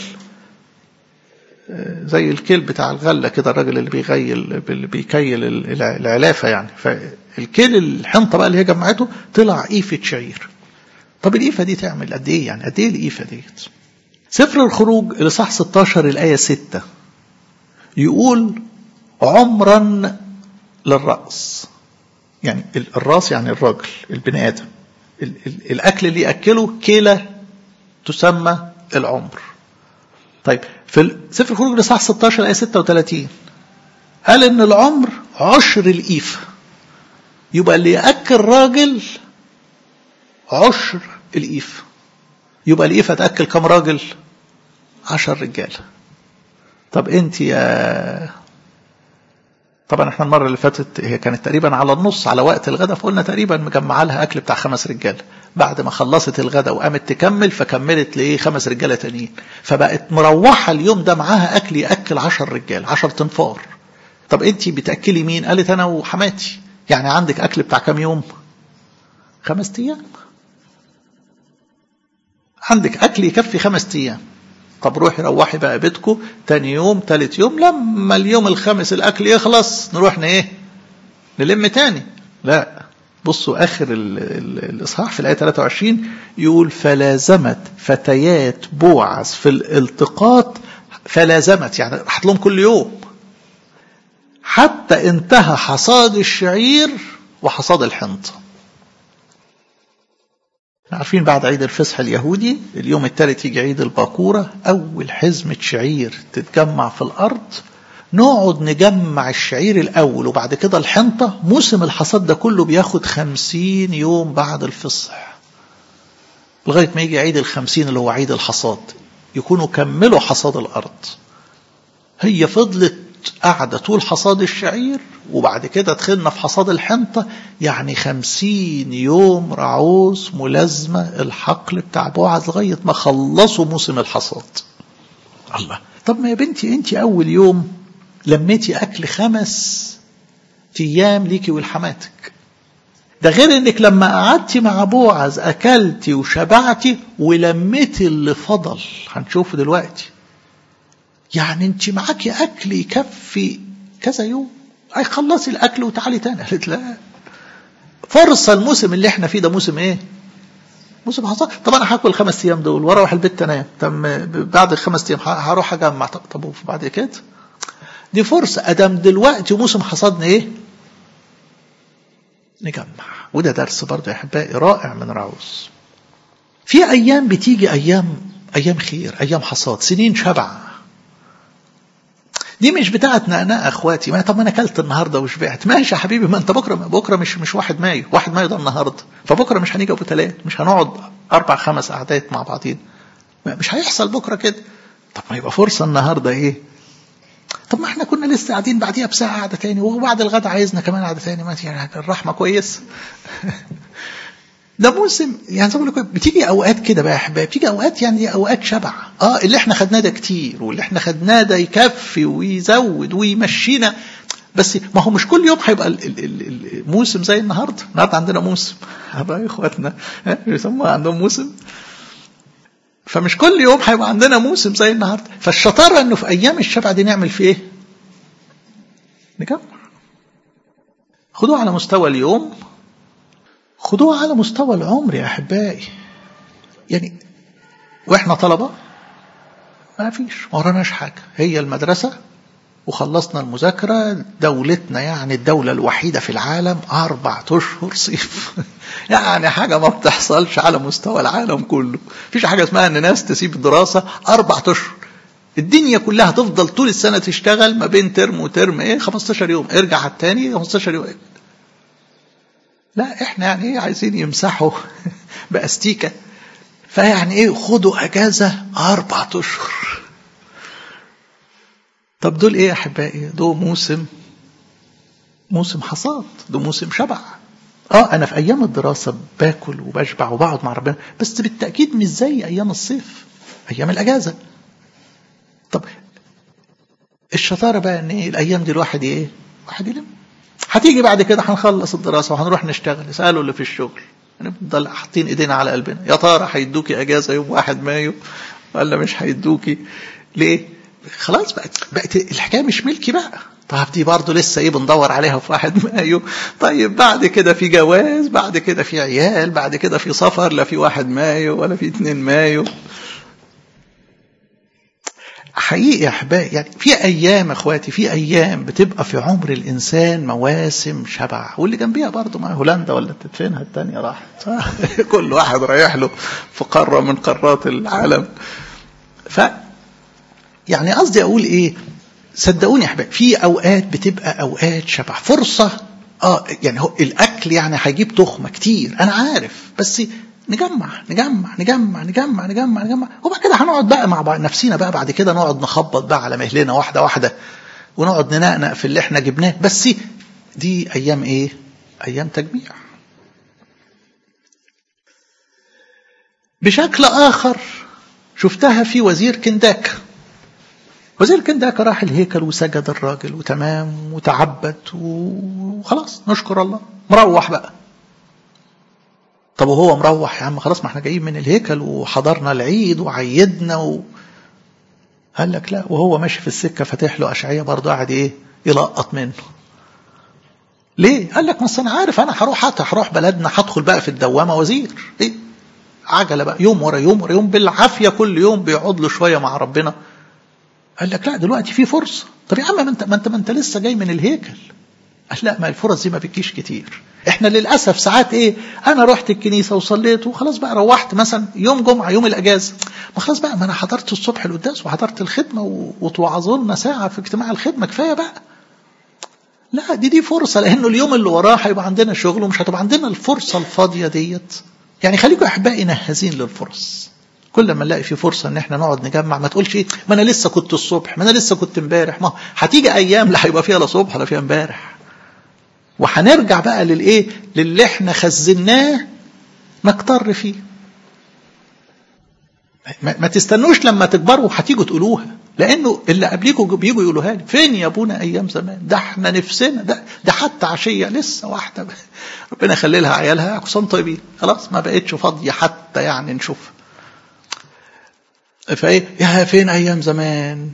زي الكيل بتاع الغلة كده، الراجل اللي بيغيل اللي بيكيل العلافة يعني. فالكيل الحنطة بقى اللي هي جمعته طلع إيفة شعير. طب الإيفة دي تعمل قد إيه يعني؟ قد إيه الإيفة ديت؟ سفر الخروج الإصحاح ستة عشر الآية ستة يقول عمرا للرأس، يعني الراس يعني الراجل البني آدم، الأكل اللي يأكله كيلة تسمى العمر. طيب في سفر الخروج الإصحاح ستة عشر الآية ستة وثلاثين قال إن العمر عشر الإيفة، يبقى اللي يأكل راجل عشر الإيفة، يبقى الإيفة تأكل كم راجل؟ عشر رجال. طب انت يا طبعا احنا المرة اللي فاتت هي كانت تقريبا على النص على وقت الغداء، فقلنا تقريبا مجمع لها اكل بتاع خمس رجال. بعد ما خلصت الغداء وقامت تكمل فكملت ليه خمس رجالة تانيين، فبقت مروحة اليوم ده معاها اكل يأكل عشر رجال، عشر تنفار. طب انت بتأكلي مين؟ قالت انا وحماتي. يعني عندك اكل بتاع كام يوم؟ خمس ايام. عندك اكل يكفي خمس ايام. طب روحي روحي بقى بيتكم تاني يوم تالت يوم، لما اليوم الخامس الاكل يخلص نروح ايه نلم تاني. لا، بصوا اخر الاصحاح في الايه ثلاثة وعشرين يقول فلازمت فتيات بوعز في الالتقاط، فلازمت يعني راحت لهم كل يوم حتى انتهى حصاد الشعير وحصاد الحنطه. عارفين بعد عيد الفصح اليهودي اليوم الثالث يجي عيد الباكورة، أول حزمة شعير تتجمع في الأرض، نقعد نجمع الشعير الأول وبعد كده الحنطة. موسم الحصاد ده كله بياخد خمسين يوم بعد الفصح لغاية ما يجي عيد الخمسين اللي هو عيد الحصاد، يكونوا كملوا حصاد الأرض. هي فضلت قاعدة طول حصاد الشعير وبعد كده دخلنا في حصاد الحنطة، يعني خمسين يوم رعوس ملازمة الحقل بتاع بوعز لغاية ما خلصوا موسم الحصاد. الله، طب ما يا بنتي انت اول يوم لميتي اكل خمس ايام ليكي ولحماتك. ده غير انك لما قعدتي مع بوعز اكلتي وشبعتي ولميتي اللي فضل، هنشوفه دلوقتي. يعني انت معاكي اكل يكفي كذا يوم، اي خلصي الاكل وتعالي تاني. قالت لا، فرصه الموسم اللي احنا فيه ده موسم ايه؟ موسم حصاد. طب انا هاكل خمس ايام دول واروح البيت انام، طب بعد الخمس ايام هروح اجمع، طب طب بعد كده دي فرصه ادم دلوقتي موسم حصادنا ايه؟ نجمع. وده درس برضه يا احبائي رائع من راوس. في ايام بتيجي، ايام ايام خير، ايام حصاد، سنين شبع. دي مش بتاعت نقناء اخواتي، ما طب انا اكلت النهارده وشبعت. ماشي يا حبيبي، ما انت بكره بكره مش مش واحد مايو، واحد مايو ده النهارده، فبكره مش هنيجي ابو ثلاث، مش هنقعد اربع خمس قعدات مع بعضين، مش هيحصل بكره كده. طب ما يبقى فرصه النهارده ايه؟ طب ما احنا كنا لسه قاعدين بعديها بساعه قعده تاني، وبعد الغدا عايزنا كمان قعده تاني، ما يعني الرحمه كويس. ده موسم يعني زي ما بقول لكم، بتيجي اوقات كده بقى يا احبابي، بتيجي اوقات يعني اوقات شبع. اه اللي احنا خدناه ده كتير، واللي احنا خدناه ده يكفي ويزود ويمشينا، بس ما هو مش كل يوم هيبقى الموسم زي النهارده. النهارده عندنا موسم، يا اخواتنا بيسموها عندهم موسم، فمش كل يوم هيبقى عندنا موسم زي النهارده. فالشطاره انه في ايام الشبع دي نعمل فيه ايه؟ نجمع. خدوه على مستوى اليوم، خدوه على مستوى العمر يا احبائي. يعني واحنا طلبه ما فيش، ما وراناش حاجه، هي المدرسه وخلصنا المذاكره. دولتنا يعني الدوله الوحيده في العالم اربع اشهر صيف. يعني حاجه ما بتحصلش على مستوى العالم كله. مفيش حاجه اسمها ان ناس تسيب الدراسه اربع اشهر. الدنيا كلها تفضل طول السنه تشتغل ما بين ترم وترم ايه خمستاشر يوم، ارجع على الثاني خمستاشر يوم. لا احنا يعني ايه عايزين يمسحوا باستيكه، فيعني ايه خدوا اجازه اربع اشهر. طب دول ايه يا احبائي؟ دول موسم موسم حصاد، ده موسم شبع. اه انا في ايام الدراسه باكل وبشبع وبقعد مع ربنا، بس بالتاكيد مش زي ايام الصيف، ايام الاجازه. طب الشطاره بقى ان ايه الايام دي الواحد ايه؟ واحد يلم. هتيجي بعد كده هنخلص الدراسه وهنروح نشتغل، يسالوا اللي في الشغل، نفضل حاطين ايدينا على قلبنا، يا ترى هيدوكي اجازه يوم واحد مايو ولا مش هيدوكي؟ ليه؟ خلاص بقت بقت الحكايه مش ملكي بقى. طب دي برضه لسه ايه بندور عليها في واحد مايو. طيب بعد كده في جواز، بعد كده في عيال، بعد كده في سفر، لا في واحد مايو ولا في اتنين مايو. حقيقي يا احبائي يعني في ايام اخواتي، في ايام بتبقى في عمر الانسان مواسم شبع. واللي جنبيها برضه ما هولندا ولا فينها الثانيه راحت. كل واحد رايح له في قاره من قارات العالم. ف يعني قصدي اقول ايه، صدقوني يا احبائي في اوقات بتبقى اوقات شبع، فرصه. اه يعني هو الاكل يعني هيجيب تخمه كتير انا عارف، بس نجمع نجمع نجمع نجمع نجمع نجمع وبعد كده هنقعد بقى مع نفسينا بقى بعد كده نقعد نخبط بقى على مهلنا واحده واحده ونقعد ننقنق في اللي احنا جبناه. بس دي ايام ايه؟ ايام تجميع. بشكل اخر شفتها في وزير كنداك. وزير كنداك راح الهيكل وسجد الراجل وتمام وتعبد وخلاص نشكر الله، مروح بقى. طب وهو مروح يا عم خلاص، ما احنا جايين من الهيكل وحضرنا العيد وعيدنا و... قال لك لا، وهو ماشي في السكة فاتح له أشعية برضه قاعد ايه يلقط منه. ليه؟ قال لك ما انا عارف انا هروح هروح بلدنا هدخل بقى في الدوامة وزير ايه عجلة بقى يوم ورا يوم ورا يوم بالعافية، كل يوم بيقعد له شوية مع ربنا. قال لك لا دلوقتي في فرصة. طب يا عم ما انت ما انت, ما انت لسه جاي من الهيكل. قال لا ما الفرص دي ما بتجيش كتير. احنا للاسف ساعات ايه انا رحت الكنيسه وصليت وخلاص بقى روحت مثلا يوم جمعه يوم الاجازه، ما خلاص بقى ما انا حضرت الصبح القداس وحضرت الخدمه وتوعظوا لنا ساعه في اجتماع الخدمه كفايه بقى. لا دي دي فرصه، لانه اليوم اللي وراه هيبقى عندنا شغل ومش هتبقى عندنا الفرصه الفاضيه ديت. يعني خليكم احبائي نهزين للفرص. كل ما نلاقي في فرصه ان احنا نقعد نجمع، ما تقولش ايه ما انا لسه كنت الصبح، ما انا لسه كنت امبارح. ما هتيجي ايام لا هيبقى فيها لا صبح ولا فيها امبارح، وهنرجع بقى للايه للي احنا خزناه نكتر فيه. ما, ما تستنوش لما تكبروا هتيجوا تقولوها. لانه اللي قبليكوا بيجوا يقولوها لي، فين يا ابونا ايام زمان؟ ده احنا نفسنا، ده ده حتى عشيه لسه واحده ربنا يخلي لها عيالها كلهم طيبين، خلاص ما بقتش فاضيه حتى يعني نشوف. فايه يا فين ايام زمان؟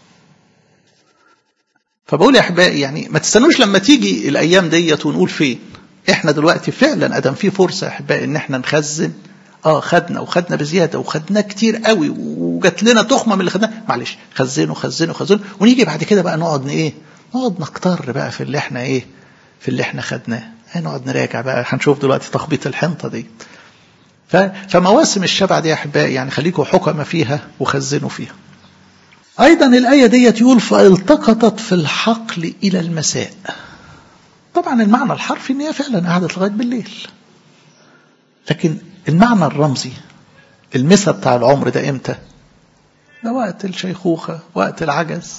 فبقول يا احبائي يعني ما تستنوش لما تيجي الايام ديت ونقول فين. احنا دلوقتي فعلا ادم في فرصه يا احبائي ان احنا نخزن. اه خدنا وخدنا بزياده وخدنا كتير قوي وجات لنا تخمه من اللي خدناه، معلش خزنوا خزنوا خزنوا ونيجي بعد كده بقى نقعد ايه؟ نقعد نكتر بقى في اللي احنا ايه؟ في اللي احنا خدناه. هنقعد نراجع بقى، هنشوف دلوقتي تخبيط الحنطه دي. فمواسم الشبع دي يا احبائي يعني خليكم حكمه فيها وخزنوا فيها. ايضا الايه دي تقول فالتقطت في الحقل الى المساء. طبعا المعنى الحرفي ان هي فعلا قعدت لغايه بالليل، لكن المعنى الرمزي المسا بتاع العمر ده امتى؟ ده وقت الشيخوخه، وقت العجز.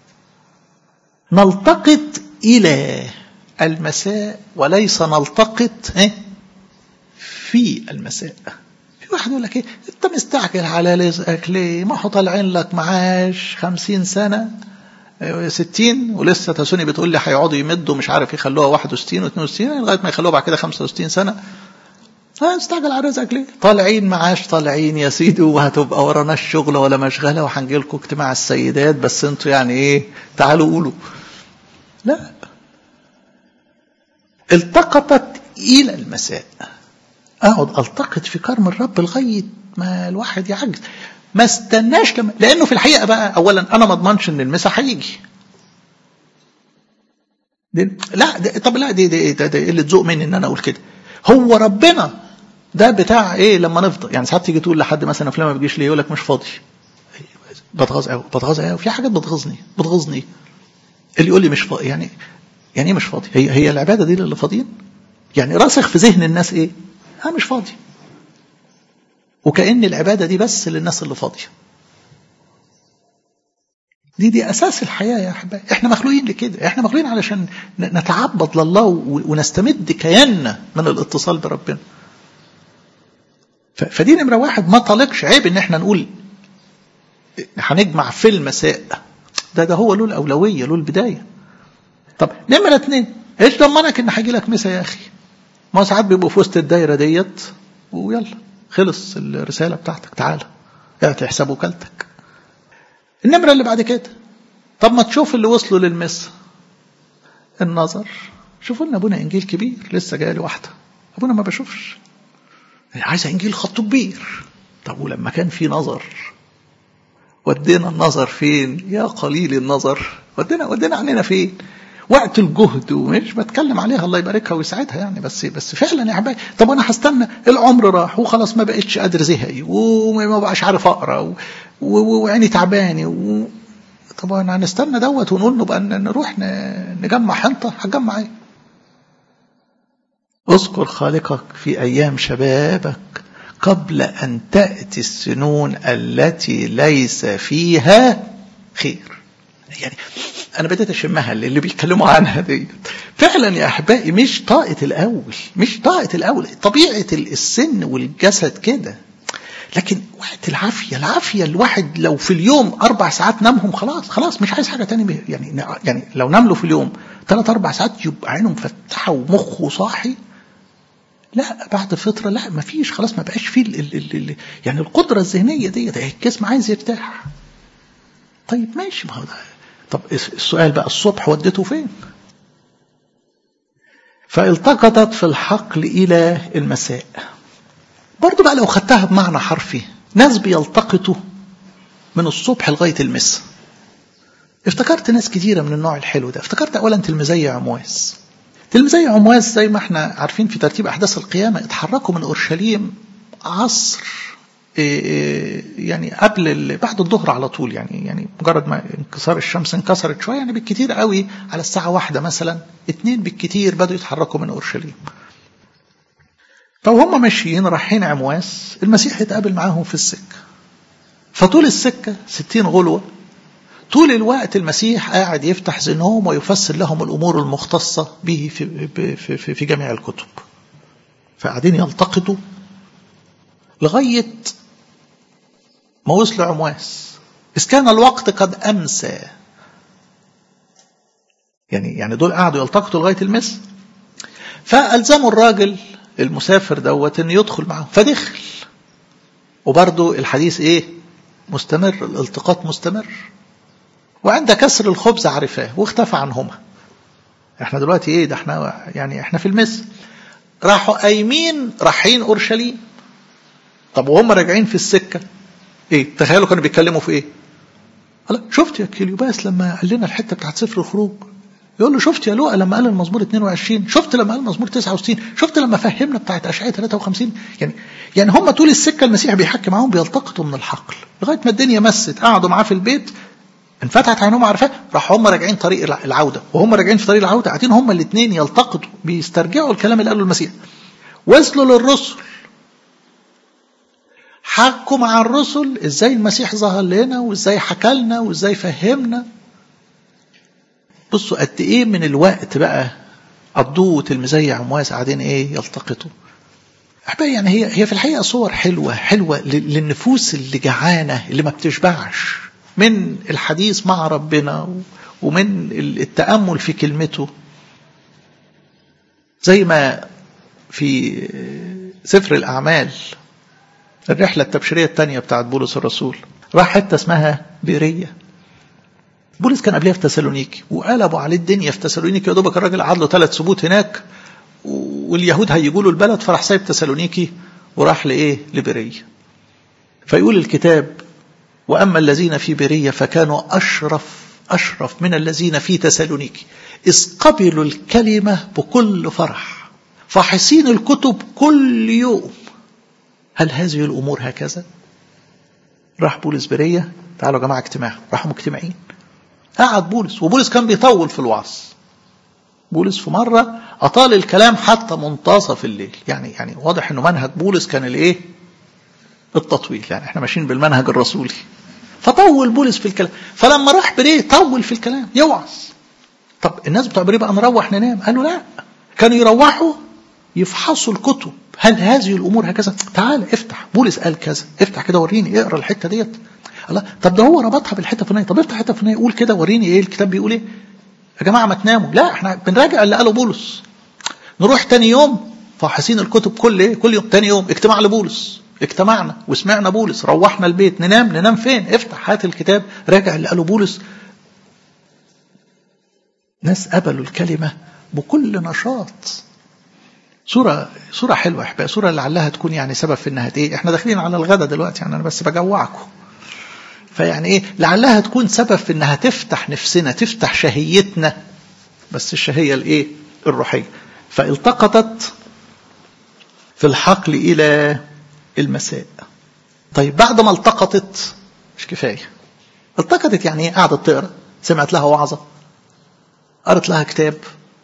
نلتقط الى المساء وليس نلتقط في المساء. في واحد يقول لك ايه انت مستعجل على رزقك ليه؟ ما هو طالعين لك معاش خمسين سنه ستين ولسه تسوني بتقول لي هيقعدوا يمدوا مش عارف يخلوها واحد وستين واثنين وستين لغايه ما يخلوها بعد كده خمسة وستين سنه. ها استعجل على رزقك ليه؟ طالعين معاش طالعين يا سيدي، وهتبقى ورانا الشغل ولا مشغله، وهنجي لكم اجتماع السيدات بس انتوا يعني ايه تعالوا قولوا. لا، التقطت الى المساء. اقعد التقط في كرم الرب لغايه ما الواحد يعجز، ما استناش لما، لانه في الحقيقه بقى اولا انا ما اضمنش ان المساء هيجي. لا دي طب لا دي دي ده اللي تذوق مني ان انا اقول كده. هو ربنا ده بتاع ايه لما نفضل يعني ساعات تيجي تقول لحد مثلا فلان ما بيجيش ليه يقول لك مش فاضي. بتغاظ قوي بتغاظ قوي في حاجات بتغيظني بتغيظني اللي يقول لي مش فاضي. يعني يعني ايه مش فاضي؟ هي هي العباده دي للي فاضيين؟ يعني راسخ في ذهن الناس ايه؟ ها مش فاضي، وكأن العباده دي بس للناس اللي فاضيه. دي دي أساس الحياة يا أحبائي. إحنا مخلوقين لكده، إحنا مخلوقين علشان نتعبد لله ونستمد كياننا من الاتصال بربنا. فدي نمرة واحد ما طلقش عيب إن إحنا نقول هنجمع في المساء. ده ده هو له الأولوية له البداية. طب نمرة اتنين إيش ضمنك إن هيجي لك مساء يا أخي؟ ما ساعات بيبقوا في وسط الدايرة ديت ويلا خلص الرسالة بتاعتك، تعالى اعطي حساب وكالتك. النمرة اللي بعد كده طب ما تشوف اللي وصلوا للمسا النظر. شوفوا لنا ابونا انجيل كبير لسه جاي لي واحده، ابونا ما بشوفش عايز انجيل خطه كبير. طب ولما كان في نظر ودينا النظر فين يا قليل النظر؟ ودينا ودينا عننا فين؟ وقت الجهد ومش بتكلم عليها الله يباركها ويساعدها يعني، بس بس فعلا يا حبايبي طب انا هستنى العمر راح وخلاص ما بقتش قادر زهقي وما بقاش عارف اقرا وعيني تعباني و... طب انا هنستنى دوت ونقول نبقى نروح نجمع حنطه؟ هتجمع ايه؟ اذكر خالقك في ايام شبابك قبل ان تاتي السنون التي ليس فيها خير. يعني انا بديت اشمها اللي بيتكلموا عنها دي فعلا يا احبائي مش طاقه الاول، مش طاقه الاول، طبيعه السن والجسد كده. لكن وقت العافيه العافيه الواحد لو في اليوم اربع ساعات نامهم خلاص خلاص مش عايز حاجه تاني. يعني يعني لو نام له في اليوم ثلاث اربع ساعات يبقى عينه مفتحه ومخه صاحي. لا بعد فتره لا ما فيش خلاص ما بقاش فيه ال ال ال يعني القدره الذهنيه دي, دي الجسم عايز يرتاح. طيب ماشي ما هو ده. طب السؤال بقى الصبح ودته فين؟ فالتقطت في الحقل الى المساء. برضو بقى لو خدتها بمعنى حرفي ناس بيلتقطوا من الصبح لغايه المساء. افتكرت ناس كتيره من النوع الحلو ده. افتكرت اولا تلميذي عمواس. تلميذي عمواس زي ما احنا عارفين في ترتيب احداث القيامه اتحركوا من اورشليم عصر يعني قبل بعد الظهر على طول، يعني يعني مجرد ما انكسار الشمس انكسرت شويه يعني بالكتير قوي على الساعه واحدة مثلا اتنين بالكتير بدأوا يتحركوا من اورشليم. فهم ماشيين رايحين عمواس المسيح يتقابل معاهم في السكه. فطول السكه ستين غلوه، طول الوقت المسيح قاعد يفتح ذهنهم ويفسر لهم الامور المختصه به في في في, في جميع الكتب. فقاعدين يلتقطوا لغايه ما وصلوا عمواس. إذ كان الوقت قد أمسى. يعني يعني دول قعدوا يلتقطوا لغاية المسا، فألزموا الراجل المسافر دوت إن يدخل معهم، فدخل. وبرضو الحديث إيه؟ مستمر، الالتقاط مستمر. وعند كسر الخبز عرفاه واختفى عنهما. احنا دلوقتي ايه ده؟ احنا يعني احنا في المسا. راحوا قايمين رايحين اورشليم. طب وهم راجعين في السكه ايه؟ تخيلوا كانوا بيتكلموا في ايه؟ قال شفت يا كيليوباس لما قال لنا الحته بتاعت سفر الخروج؟ يقول له شفت يا لوقا لما قال المزمور اثنين وعشرين؟ شفت لما قال المزمور تسعة وستين؟ شفت لما فهمنا بتاعت اشعياء ثلاثة وخمسين؟ يعني يعني هم طول السكه المسيح بيحكي معاهم، بيلتقطوا من الحقل لغايه ما الدنيا مست، قعدوا معاه في البيت، انفتحت عينهم عرفاه، راحوا هم راجعين طريق العوده، وهم راجعين في طريق العوده قاعدين هم الاثنين يلتقطوا، بيسترجعوا الكلام اللي قاله المسيح. وصلوا للرسل، حكوا مع الرسل ازاي المسيح ظهر لنا وازاي حكى لنا وازاي فهمنا. بصوا قد ايه من الوقت بقى قضوه تلميذي عمواس قاعدين ايه؟ يلتقطوا. احبائي يعني هي هي في الحقيقه صور حلوه حلوه للنفوس اللي جعانه، اللي ما بتشبعش من الحديث مع ربنا ومن التأمل في كلمته. زي ما في سفر الأعمال الرحلة التبشيرية الثانية بتاعت بولس الرسول، راح حتة اسمها بيرية. بولس كان قبلها في تسالونيكي، وقلبوا عليه الدنيا في تسالونيكي، يا دوبك الراجل قعد له ثلاث سبوت هناك واليهود هيجوا له البلد، فراح سايب تسالونيكي وراح لإيه؟ لبيرية. فيقول الكتاب وأما الذين في بيرية فكانوا أشرف أشرف من الذين في تسالونيكي، إذ قبلوا الكلمة بكل فرح، فاحصين الكتب كل يوم. هل هذه الأمور هكذا؟ راح بولس بيرية، تعالوا يا جماعة اجتماع، راحوا مجتمعين. قعد بولس، وبولس كان بيطول في الوعظ. بولس في مرة أطال الكلام حتى منتصف الليل. يعني يعني واضح إنه منهج بولس كان الإيه؟ التطويل. يعني احنا ماشيين بالمنهج الرسولي. فطول بولس في الكلام. فلما راح بريه طول في الكلام يوعظ. طب الناس بتوع بريه بقى نروح ننام؟ قالوا لا، كانوا يروحوا يفحصوا الكتب. هل هذه الامور هكذا؟ تعال افتح، بولس قال كذا، افتح كده وريني، اقرا الحته ديت. الله، طب ده هو ربطها بالحته الفلانيه، طب افتح الحته الفلانيه، قول كده وريني ايه الكتاب بيقول ايه. يا جماعه ما تناموا، لا احنا بنراجع اللي قاله بولس. نروح تاني يوم فاحصين الكتب كل ايه؟ كل يوم. تاني يوم اجتماع لبولس، اجتمعنا وسمعنا بولس، روحنا البيت. ننام ننام فين؟ افتح هات الكتاب، راجع اللي قاله بولس. ناس قبلوا الكلمة بكل نشاط. صورة صورة حلوة احبائي، صورة لعلها تكون يعني سبب في انها ايه. احنا داخلين على الغدا دلوقتي، يعني انا بس بجوعكم. فيعني ايه لعلها تكون سبب في انها تفتح نفسنا، تفتح شهيتنا، بس الشهية الايه؟ الروحية. فالتقطت في الحقل الى المساء. طيب بعد ما التقطت مش كفاية. التقطت يعني ايه؟ قعدت تقرأ، سمعت لها وعظة، قرأت لها كتاب.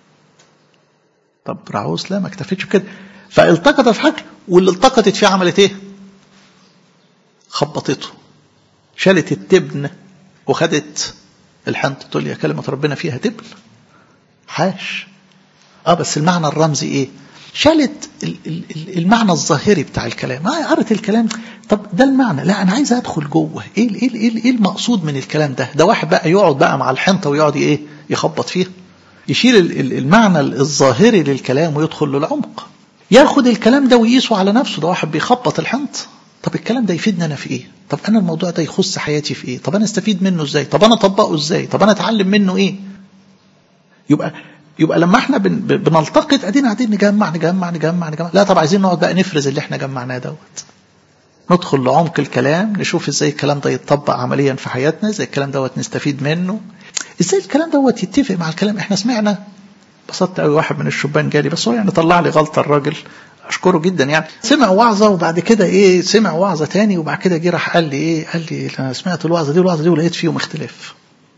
طب رعوس لا، ما اكتفتش بكده. فالتقطت في حقل، واللي التقطت فيه عملت ايه؟ خبطته، شالت التبن وخدت الحنطة. تقول لي يا كلمة ربنا فيها تبن؟ حاش. اه بس المعنى الرمزي ايه؟ شالت المعنى الظاهري بتاع الكلام. اه قرأت الكلام، طب ده المعنى، لا انا عايز ادخل جوه. ايه ايه ايه ايه المقصود من الكلام ده؟ ده واحد بقى يقعد بقى مع الحنطة ويقعد ايه؟ يخبط فيها، يشيل المعنى الظاهري للكلام ويدخل للعمق، ياخد الكلام ده ويقيسه على نفسه. ده واحد بيخبط الحنطة، طب الكلام ده يفيدني انا في ايه؟ طب انا الموضوع ده يخص حياتي في ايه؟ طب انا استفيد منه ازاي؟ طب انا اطبقه ازاي؟ طب انا اتعلم منه ايه؟ يبقى يبقى لما احنا بن بنلتقط ادينا قاعدين نجمع نجمع نجمع نجمع. لا طب عايزين نقعد بقى نفرز اللي احنا جمعناه دوت، ندخل لعمق الكلام، نشوف ازاي الكلام ده يتطبق عمليا في حياتنا، ازاي الكلام دوت نستفيد منه، ازاي الكلام دوت يتفق مع الكلام. احنا سمعنا، بسطت قوي، واحد من الشبان جالي، بس هو يعني طلع لي غلطه الراجل، اشكره جدا. يعني سمع وعظه وبعد كده ايه؟ سمع وعظه تاني وبعد كده جه راح قال لي ايه؟ قال لي انا سمعت الوعظه دي والوعظه دي ولقيت فيهم اختلاف.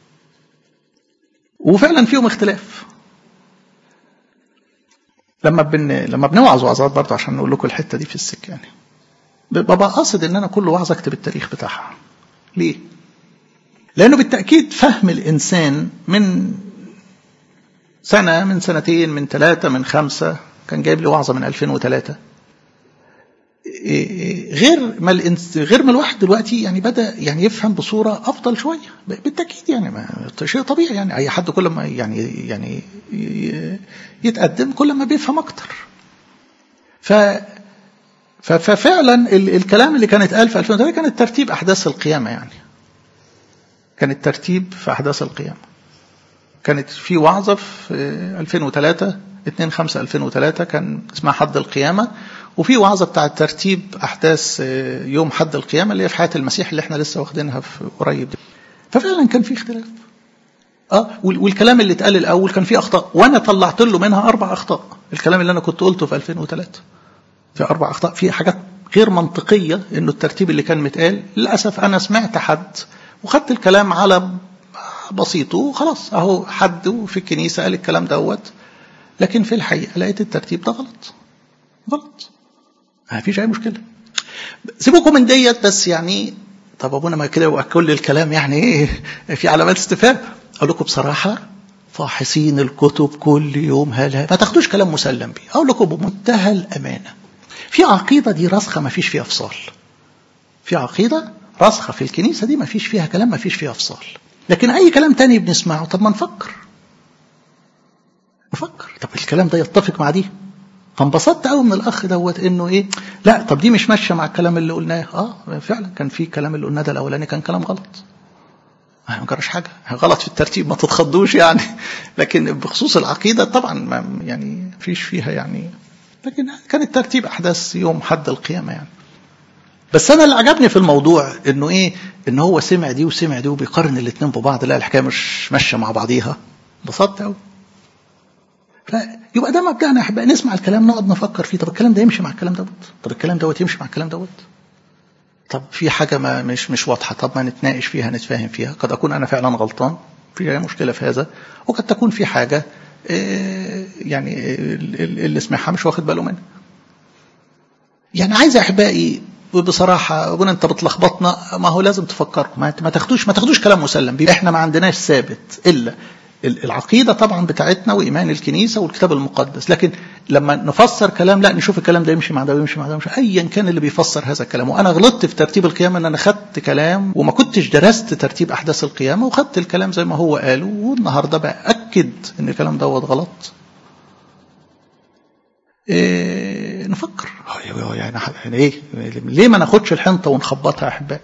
وفعلا فيهم اختلاف. لما بن لما بنوعظ وعظات برضه عشان نقول لكم الحته دي في السكه، يعني ببقى قاصد ان انا كل وعظه اكتب التاريخ بتاعها. ليه؟ لانه بالتاكيد فهم الانسان من سنه، من سنتين، من ثلاثه، من خمسه، كان جايب لي وعظه من ألفين وثلاثة، غير ما الانس... غير ما الواحد دلوقتي يعني بدأ يعني يفهم بصورة أفضل شوية بالتأكيد، يعني ما شيء طبيعي، يعني أي حد كل ما يعني يعني يتقدم كل ما بيفهم أكتر. ف ففعلا الكلام اللي كان اتقال في ألفين وثلاثة كانت ترتيب أحداث القيامة، يعني كانت ترتيب في أحداث القيامة. كانت في وعظة في ألفين وثلاثة اثنين خمسة ألفين وثلاثة كان اسمها حد القيامة، وفي وعظة بتاعة ترتيب أحداث يوم حد القيامة اللي هي في حياة المسيح اللي احنا لسه واخدينها في قريب دي. ففعلا كان في اختلاف. اه والكلام اللي اتقال الأول كان فيه أخطاء، وأنا طلعت له منها أربع أخطاء. الكلام اللي أنا كنت قلته في ألفين وثلاثة في أربع أخطاء، في حاجات غير منطقية إنه الترتيب اللي كان متقال. للأسف أنا سمعت حد وخدت الكلام على بسيطه وخلاص، أهو حد في الكنيسة قال الكلام دوت، لكن في الحقيقة لقيت الترتيب ده غلط غلط. ما فيش أي مشكلة، سيبوكم من ديت. بس يعني طب أبونا ما كده يبقى كل الكلام يعني إيه في علامات استفهام؟ أقول لكم بصراحة فاحصين الكتب كل يوم، هلا ما تاخدوش كلام مسلم بيه. أقول لكم بمنتهى الأمانة، في عقيدة دي راسخة ما فيش فيها افصال. في عقيدة راسخة في الكنيسة دي ما فيش فيها كلام، ما فيش فيها افصال. لكن أي كلام تاني بنسمعه طب ما نفكر نفكر طب الكلام ده يتفق مع دي. فانبسطت قوي من الأخ دوت إنه إيه، لا طب دي مش ماشية مع الكلام اللي قلناه. آه فعلا كان في كلام اللي قلناه ده الأولاني كان كلام غلط، ما جراش حاجة، غلط في الترتيب ما تتخضوش يعني. لكن بخصوص العقيدة طبعا ما يعني فيش فيها يعني، لكن كان الترتيب أحداث يوم حد القيامة يعني. بس أنا اللي عجبني في الموضوع إنه إيه، إنه هو سمع دي وسمع دي وبيقارن الاتنين ببعض، لا الحكاية مش ماشية مع بعضيها. انبسطت قوي. فيبقى ده مبدأنا يا أحبائي، نسمع الكلام نقعد نفكر فيه، طب الكلام ده يمشي مع الكلام دوت، طب الكلام دوت يمشي مع الكلام دوت، طب في حاجة ما مش مش واضحة، طب ما نتناقش فيها نتفاهم فيها. قد أكون أنا فعلا غلطان، في أي مشكلة في هذا، وقد تكون في حاجة يعني اللي سمعها مش واخد باله منها. يعني عايز يا أحبائي بصراحة أقول أنت بتلخبطنا، ما هو لازم تفكروا، ما تاخدوش ما تاخدوش كلام مسلم بيه. إحنا ما عندناش ثابت إلا العقيدة طبعا بتاعتنا وإيمان الكنيسة والكتاب المقدس، لكن لما نفسر كلام لا نشوف الكلام ده يمشي مع ده ويمشي مع ده، مش أيا كان اللي بيفسر هذا الكلام. وأنا غلطت في ترتيب القيامة أن أنا خدت كلام وما كنتش درست ترتيب أحداث القيامة، وخدت الكلام زي ما هو قاله، والنهاردة بأكد أن الكلام دوت غلط. إيه نفكر يعني, يعني إيه ليه ما ناخدش الحنطة ونخبطها يا أحبائي؟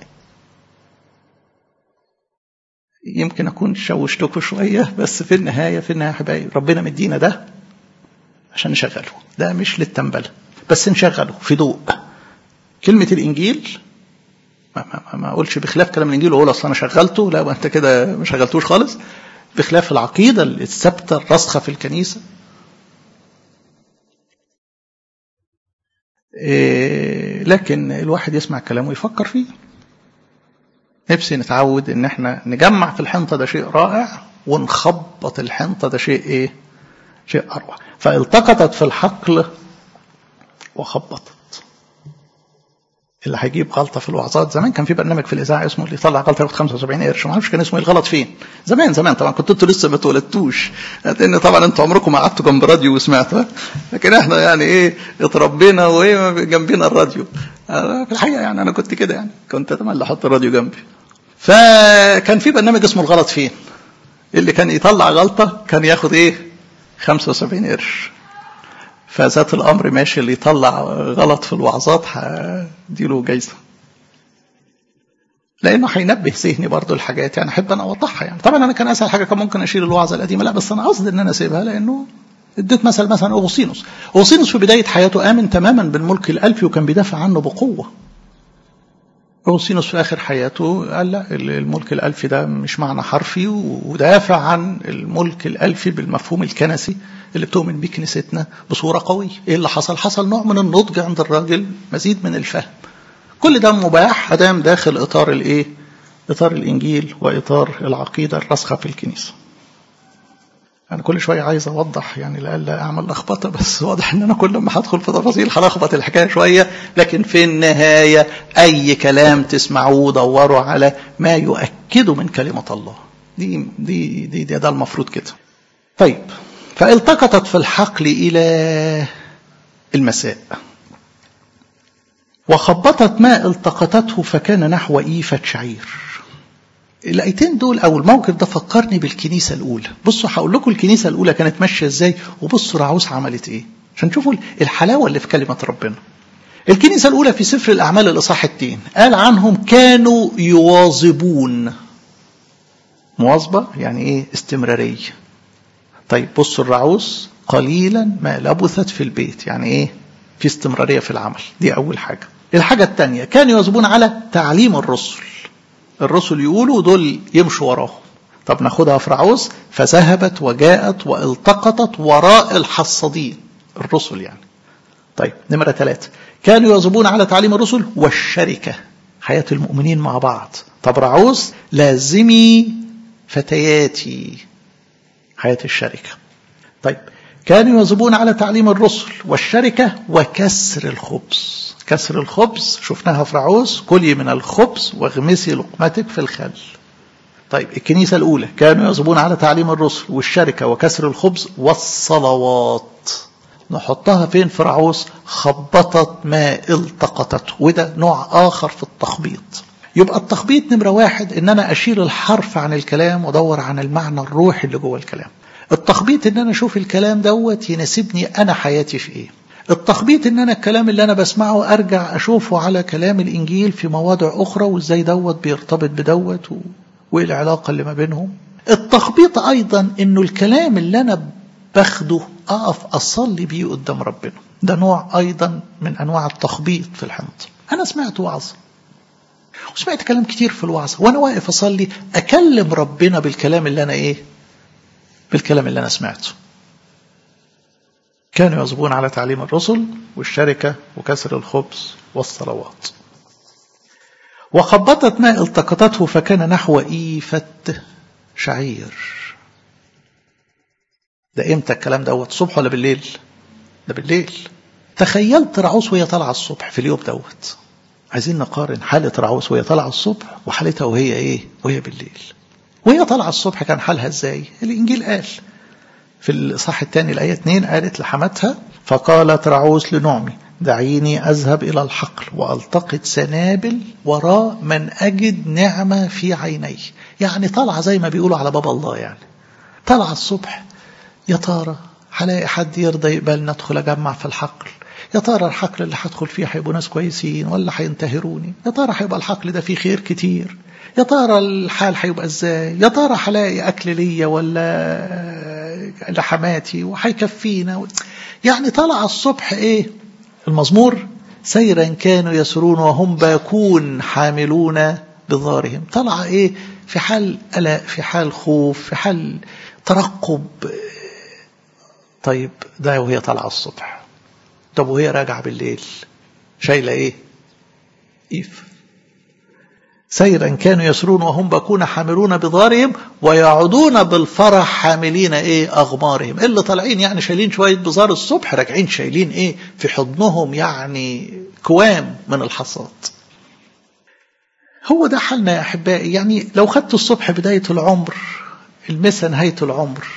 يمكن أكون شوشتكم شوية، بس في النهاية في النهاية حبايبي ربنا مدينا ده عشان نشغله، ده مش للتنبلة، بس نشغله في ضوء كلمة الإنجيل. ما, ما, ما أقولش بخلاف كلام الإنجيل وأقول أصلا أنا شغلته، لا أنت كده ما شغلتوش خالص. بخلاف العقيدة الثابتة الراسخة في الكنيسة. إيه لكن الواحد يسمع كلامه ويفكر فيه. نفسي نتعود ان احنا نجمع في الحنطة ده شيء رائع، ونخبط الحنطة ده شيء ايه شيء اروع. فالتقطت في الحقل وخبطت. اللي هيجيب غلطة في الوعظات، زمان كان في برنامج في الإذاعة اسمه اللي يطلع غلطة ياخد خمسة وسبعين قرش، ما اعرفش كان اسمه ايه الغلط فين زمان زمان طبعا كنتوا انتوا لسه ما اتولدتوش، لان طبعا انتوا عمركم ما قعدتوا جنب راديو وسمعتوا، لكن احنا يعني ايه اتربينا وايه جنبنا الراديو. في الحقيقة يعني انا كنت كده، يعني كنت اتمنى احط الراديو جنبي. فكان في برنامج اسمه الغلط فين، اللي كان يطلع غلطة كان ياخد ايه خمسة وسبعين قرش. فذات الامر ماشي، اللي يطلع غلط في الوعظات هديله جايزة، لانه هينبه ذهني برضو الحاجات، يعني احب انا اوضحها. يعني طبعا انا كان اسهل حاجة كان ممكن اشيل الوعظة القديمة، لا بس انا قصدي ان انا اسيبها، لانه اديت مثل مثلا أغسطينوس. أغسطينوس في بداية حياته آمن تماما بالملك الألفي وكان بيدافع عنه بقوة. أغسطينوس في آخر حياته قال لا، الملك الألفي ده مش معنى حرفي، ودافع عن الملك الألفي بالمفهوم الكنسي اللي بتؤمن بيه كنيستنا بصورة قوية. إيه اللي حصل؟ حصل نوع من النضج عند الراجل، مزيد من الفهم. كل ده مباح أدام داخل إطار الإيه؟ إطار الإنجيل وإطار العقيدة الراسخة في الكنيسة. أنا كل شوية عايز أوضح يعني لألا أعمل لخبطة، بس واضح إن أنا كل ما هدخل في تفاصيل هلخبط الحكاية شوية. لكن في النهاية أي كلام تسمعوه دوروا على ما يؤكده من كلمة الله. دي دي دي, دي ده المفروض كده. طيب، فالتقطت في الحقل إلى المساء. وخبطت ماء التقطته فكان نحو إيفة شعير. الآيتين دول أو الموقف ده فكرني بالكنيسة الأولى. بصوا هقول لكم الكنيسة الأولى كانت ماشية إزاي، وبصوا رعوس عملت إيه عشان تشوفوا الحلاوة اللي في كلمة ربنا. الكنيسة الأولى في سفر الأعمال الإصحاح الثاني قال عنهم كانوا يواظبون. مواظبة يعني إيه؟ استمرارية. طيب بصوا الرعوس قليلا ما لبثت في البيت، يعني إيه؟ في استمرارية في العمل. دي أول حاجة. الحاجة الثانية كانوا يواظبون على تعليم الرسل. الرسل يقولوا دول يمشوا وراهم. طب ناخدها في رعوس، فذهبت وجاءت والتقطت وراء الحصادين الرسل يعني. طيب نمرة ثلاثة كانوا يواظبون على تعليم الرسل والشركة، حياة المؤمنين مع بعض. طب رعوس لازمي فتياتي، حياة الشركة. طيب كانوا يواظبون على تعليم الرسل والشركة وكسر الخبز. كسر الخبز شفناها في رعوس، كلي من الخبز واغمسي لقمتك في الخل. طيب الكنيسة الأولى كانوا يواظبون على تعليم الرسل والشركة وكسر الخبز والصلوات. نحطها فين في رعوس؟ خبطت ما التقطته، وده نوع آخر في التخبيط. يبقى التخبيط نمرة واحد ان انا اشيل الحرف عن الكلام وادور عن المعنى الروحي اللي جوه الكلام. التخبيط ان انا اشوف الكلام دوت يناسبني انا حياتي في ايه. التخبيط ان انا الكلام اللي انا بسمعه ارجع اشوفه على كلام الانجيل في مواضع اخرى، وازاي دوت بيرتبط بدوت وايه العلاقة اللي ما بينهم. التخبيط ايضا انه الكلام اللي انا باخده اقف اصلي بيه قدام ربنا. ده نوع ايضا من انواع التخبيط في الحنط. انا سمعت وعظة وسمعت كلام كتير في الوعظة، وانا واقف اصلي اكلم ربنا بالكلام اللي انا ايه بالكلام اللي انا سمعته. كانوا يواظبون على تعليم الرسل والشركة وكسر الخبز والصلوات. وخبطت ماء التقطته فكان نحو إيفة شعير. ده امتى الكلام دوت؟ الصبح ولا بالليل؟ ده بالليل. تخيلت رعوس وهي طالعه الصبح في اليوم دوت. عايزين نقارن حالة رعوس وهي طالعه الصبح وحالتها وهي ايه وهي بالليل. وهي طالعه الصبح كان حالها ازاي؟ الانجيل قال في الإصحاح الثاني الآية اثنين قالت لحماتها فقالت رعوس لنعمي دعيني أذهب إلى الحقل وألتقط سنابل وراء من أجد نعمة في عيني. يعني طالعه زي ما بيقولوا على باب الله، يعني طالعه الصبح يا ترى هلاقي حد يرضى يقبلني ادخل اجمع في الحقل. يا ترى الحقل اللي هدخل فيه هيبقوا ناس كويسين ولا هينتهروني؟ يا ترى هيبقى الحقل ده فيه خير كتير؟ يا ترى الحال هيبقى ازاي؟ يا ترى هلاقي اكل ليا ولا لحماتي وهيكفينا؟ يعني طلع الصبح ايه المزمور؟ سيرا كانوا يسرون وهم باكون حاملون بظهرهم. طلع ايه؟ في حال قلق، في حال خوف، في حال ترقب. طيب ده وهي طالعه الصبح. طب وهي راجعه بالليل شايله ايه؟ إيف. سيرا كانوا يسرون وهم باكون حاملون بظهرهم ويعودون بالفرح حاملين ايه؟ اغمارهم. اللي طالعين يعني شايلين شويه بظهر الصبح، راجعين شايلين ايه في حضنهم؟ يعني كوام من الحصاد. هو ده حالنا يا احبائي. يعني لو خدت الصبح بدايه العمر، المسا نهايه العمر،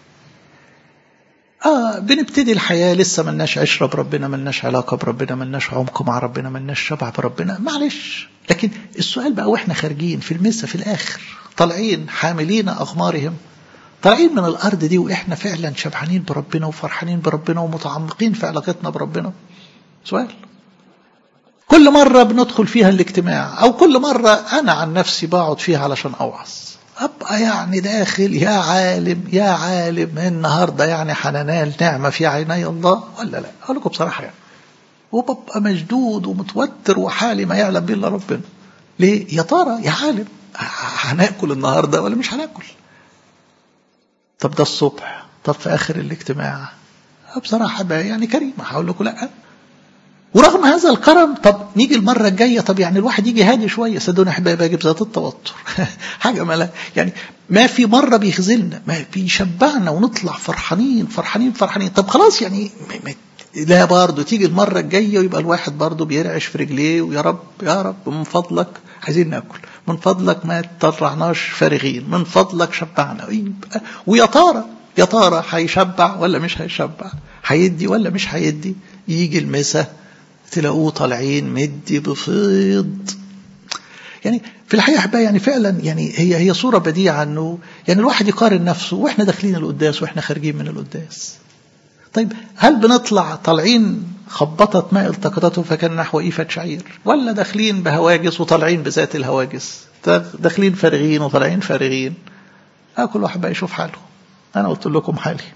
آه بنبتدي الحياة لسه ملناش عشرة بربنا، ملناش علاقة بربنا، ملناش عمق مع ربنا، ملناش شبع بربنا، معلش. لكن السؤال بقى واحنا خارجين في المسا في الآخر طالعين حاملين أغمارهم، طالعين من الأرض دي وإحنا فعلا شبعانين بربنا وفرحانين بربنا ومتعمقين في علاقتنا بربنا. سؤال. كل مرة بندخل فيها الاجتماع أو كل مرة أنا عن نفسي بقعد فيها علشان أوعظ، أبقى يعني داخل يا عالم يا عالم النهاردة يعني حننال نعمة في عيني الله ولا لا؟ أقول لكم بصراحة يعني. وببقى مشدود ومتوتر وحالي ما يعلم به إلا ربنا. ليه؟ يا ترى يا عالم هناكل النهاردة ولا مش هناكل؟ طب ده الصبح. طب في آخر الاجتماع بصراحة بقى يعني كريم هقول لكم لا. ورغم هذا الكرم طب نيجي المرة الجاية، طب يعني الواحد يجي هادي شوية. صدقوني احبائي باجي بذات التوتر حاجة ما يعني ما في مرة بيخزلنا، ما بيشبعنا ونطلع فرحانين فرحانين فرحانين. طب خلاص يعني لا برضه تيجي المرة الجاية ويبقى الواحد برضه بيرعش في رجليه ويا رب يا رب من فضلك عايزين ناكل، من فضلك ما تطلعناش فارغين، من فضلك شبعنا. ويا ترى يا ترى هيشبع ولا مش هيشبع؟ هيدي ولا مش هيدي؟ يجي المسا تلاقوه طالعين مدي بفيض. يعني في الحقيقة أحبائي يعني فعلا يعني هي هي صورة بديعة أنه يعني الواحد يقارن نفسه وإحنا داخلين القداس وإحنا خارجين من القداس. طيب هل بنطلع طالعين خبطت ماء التقطته فكان نحو إيفة شعير، ولا داخلين بهواجس وطالعين بذات الهواجس، داخلين فارغين وطالعين فارغين؟ أه كل واحد بقى يشوف حاله. أنا قلت لكم حالي.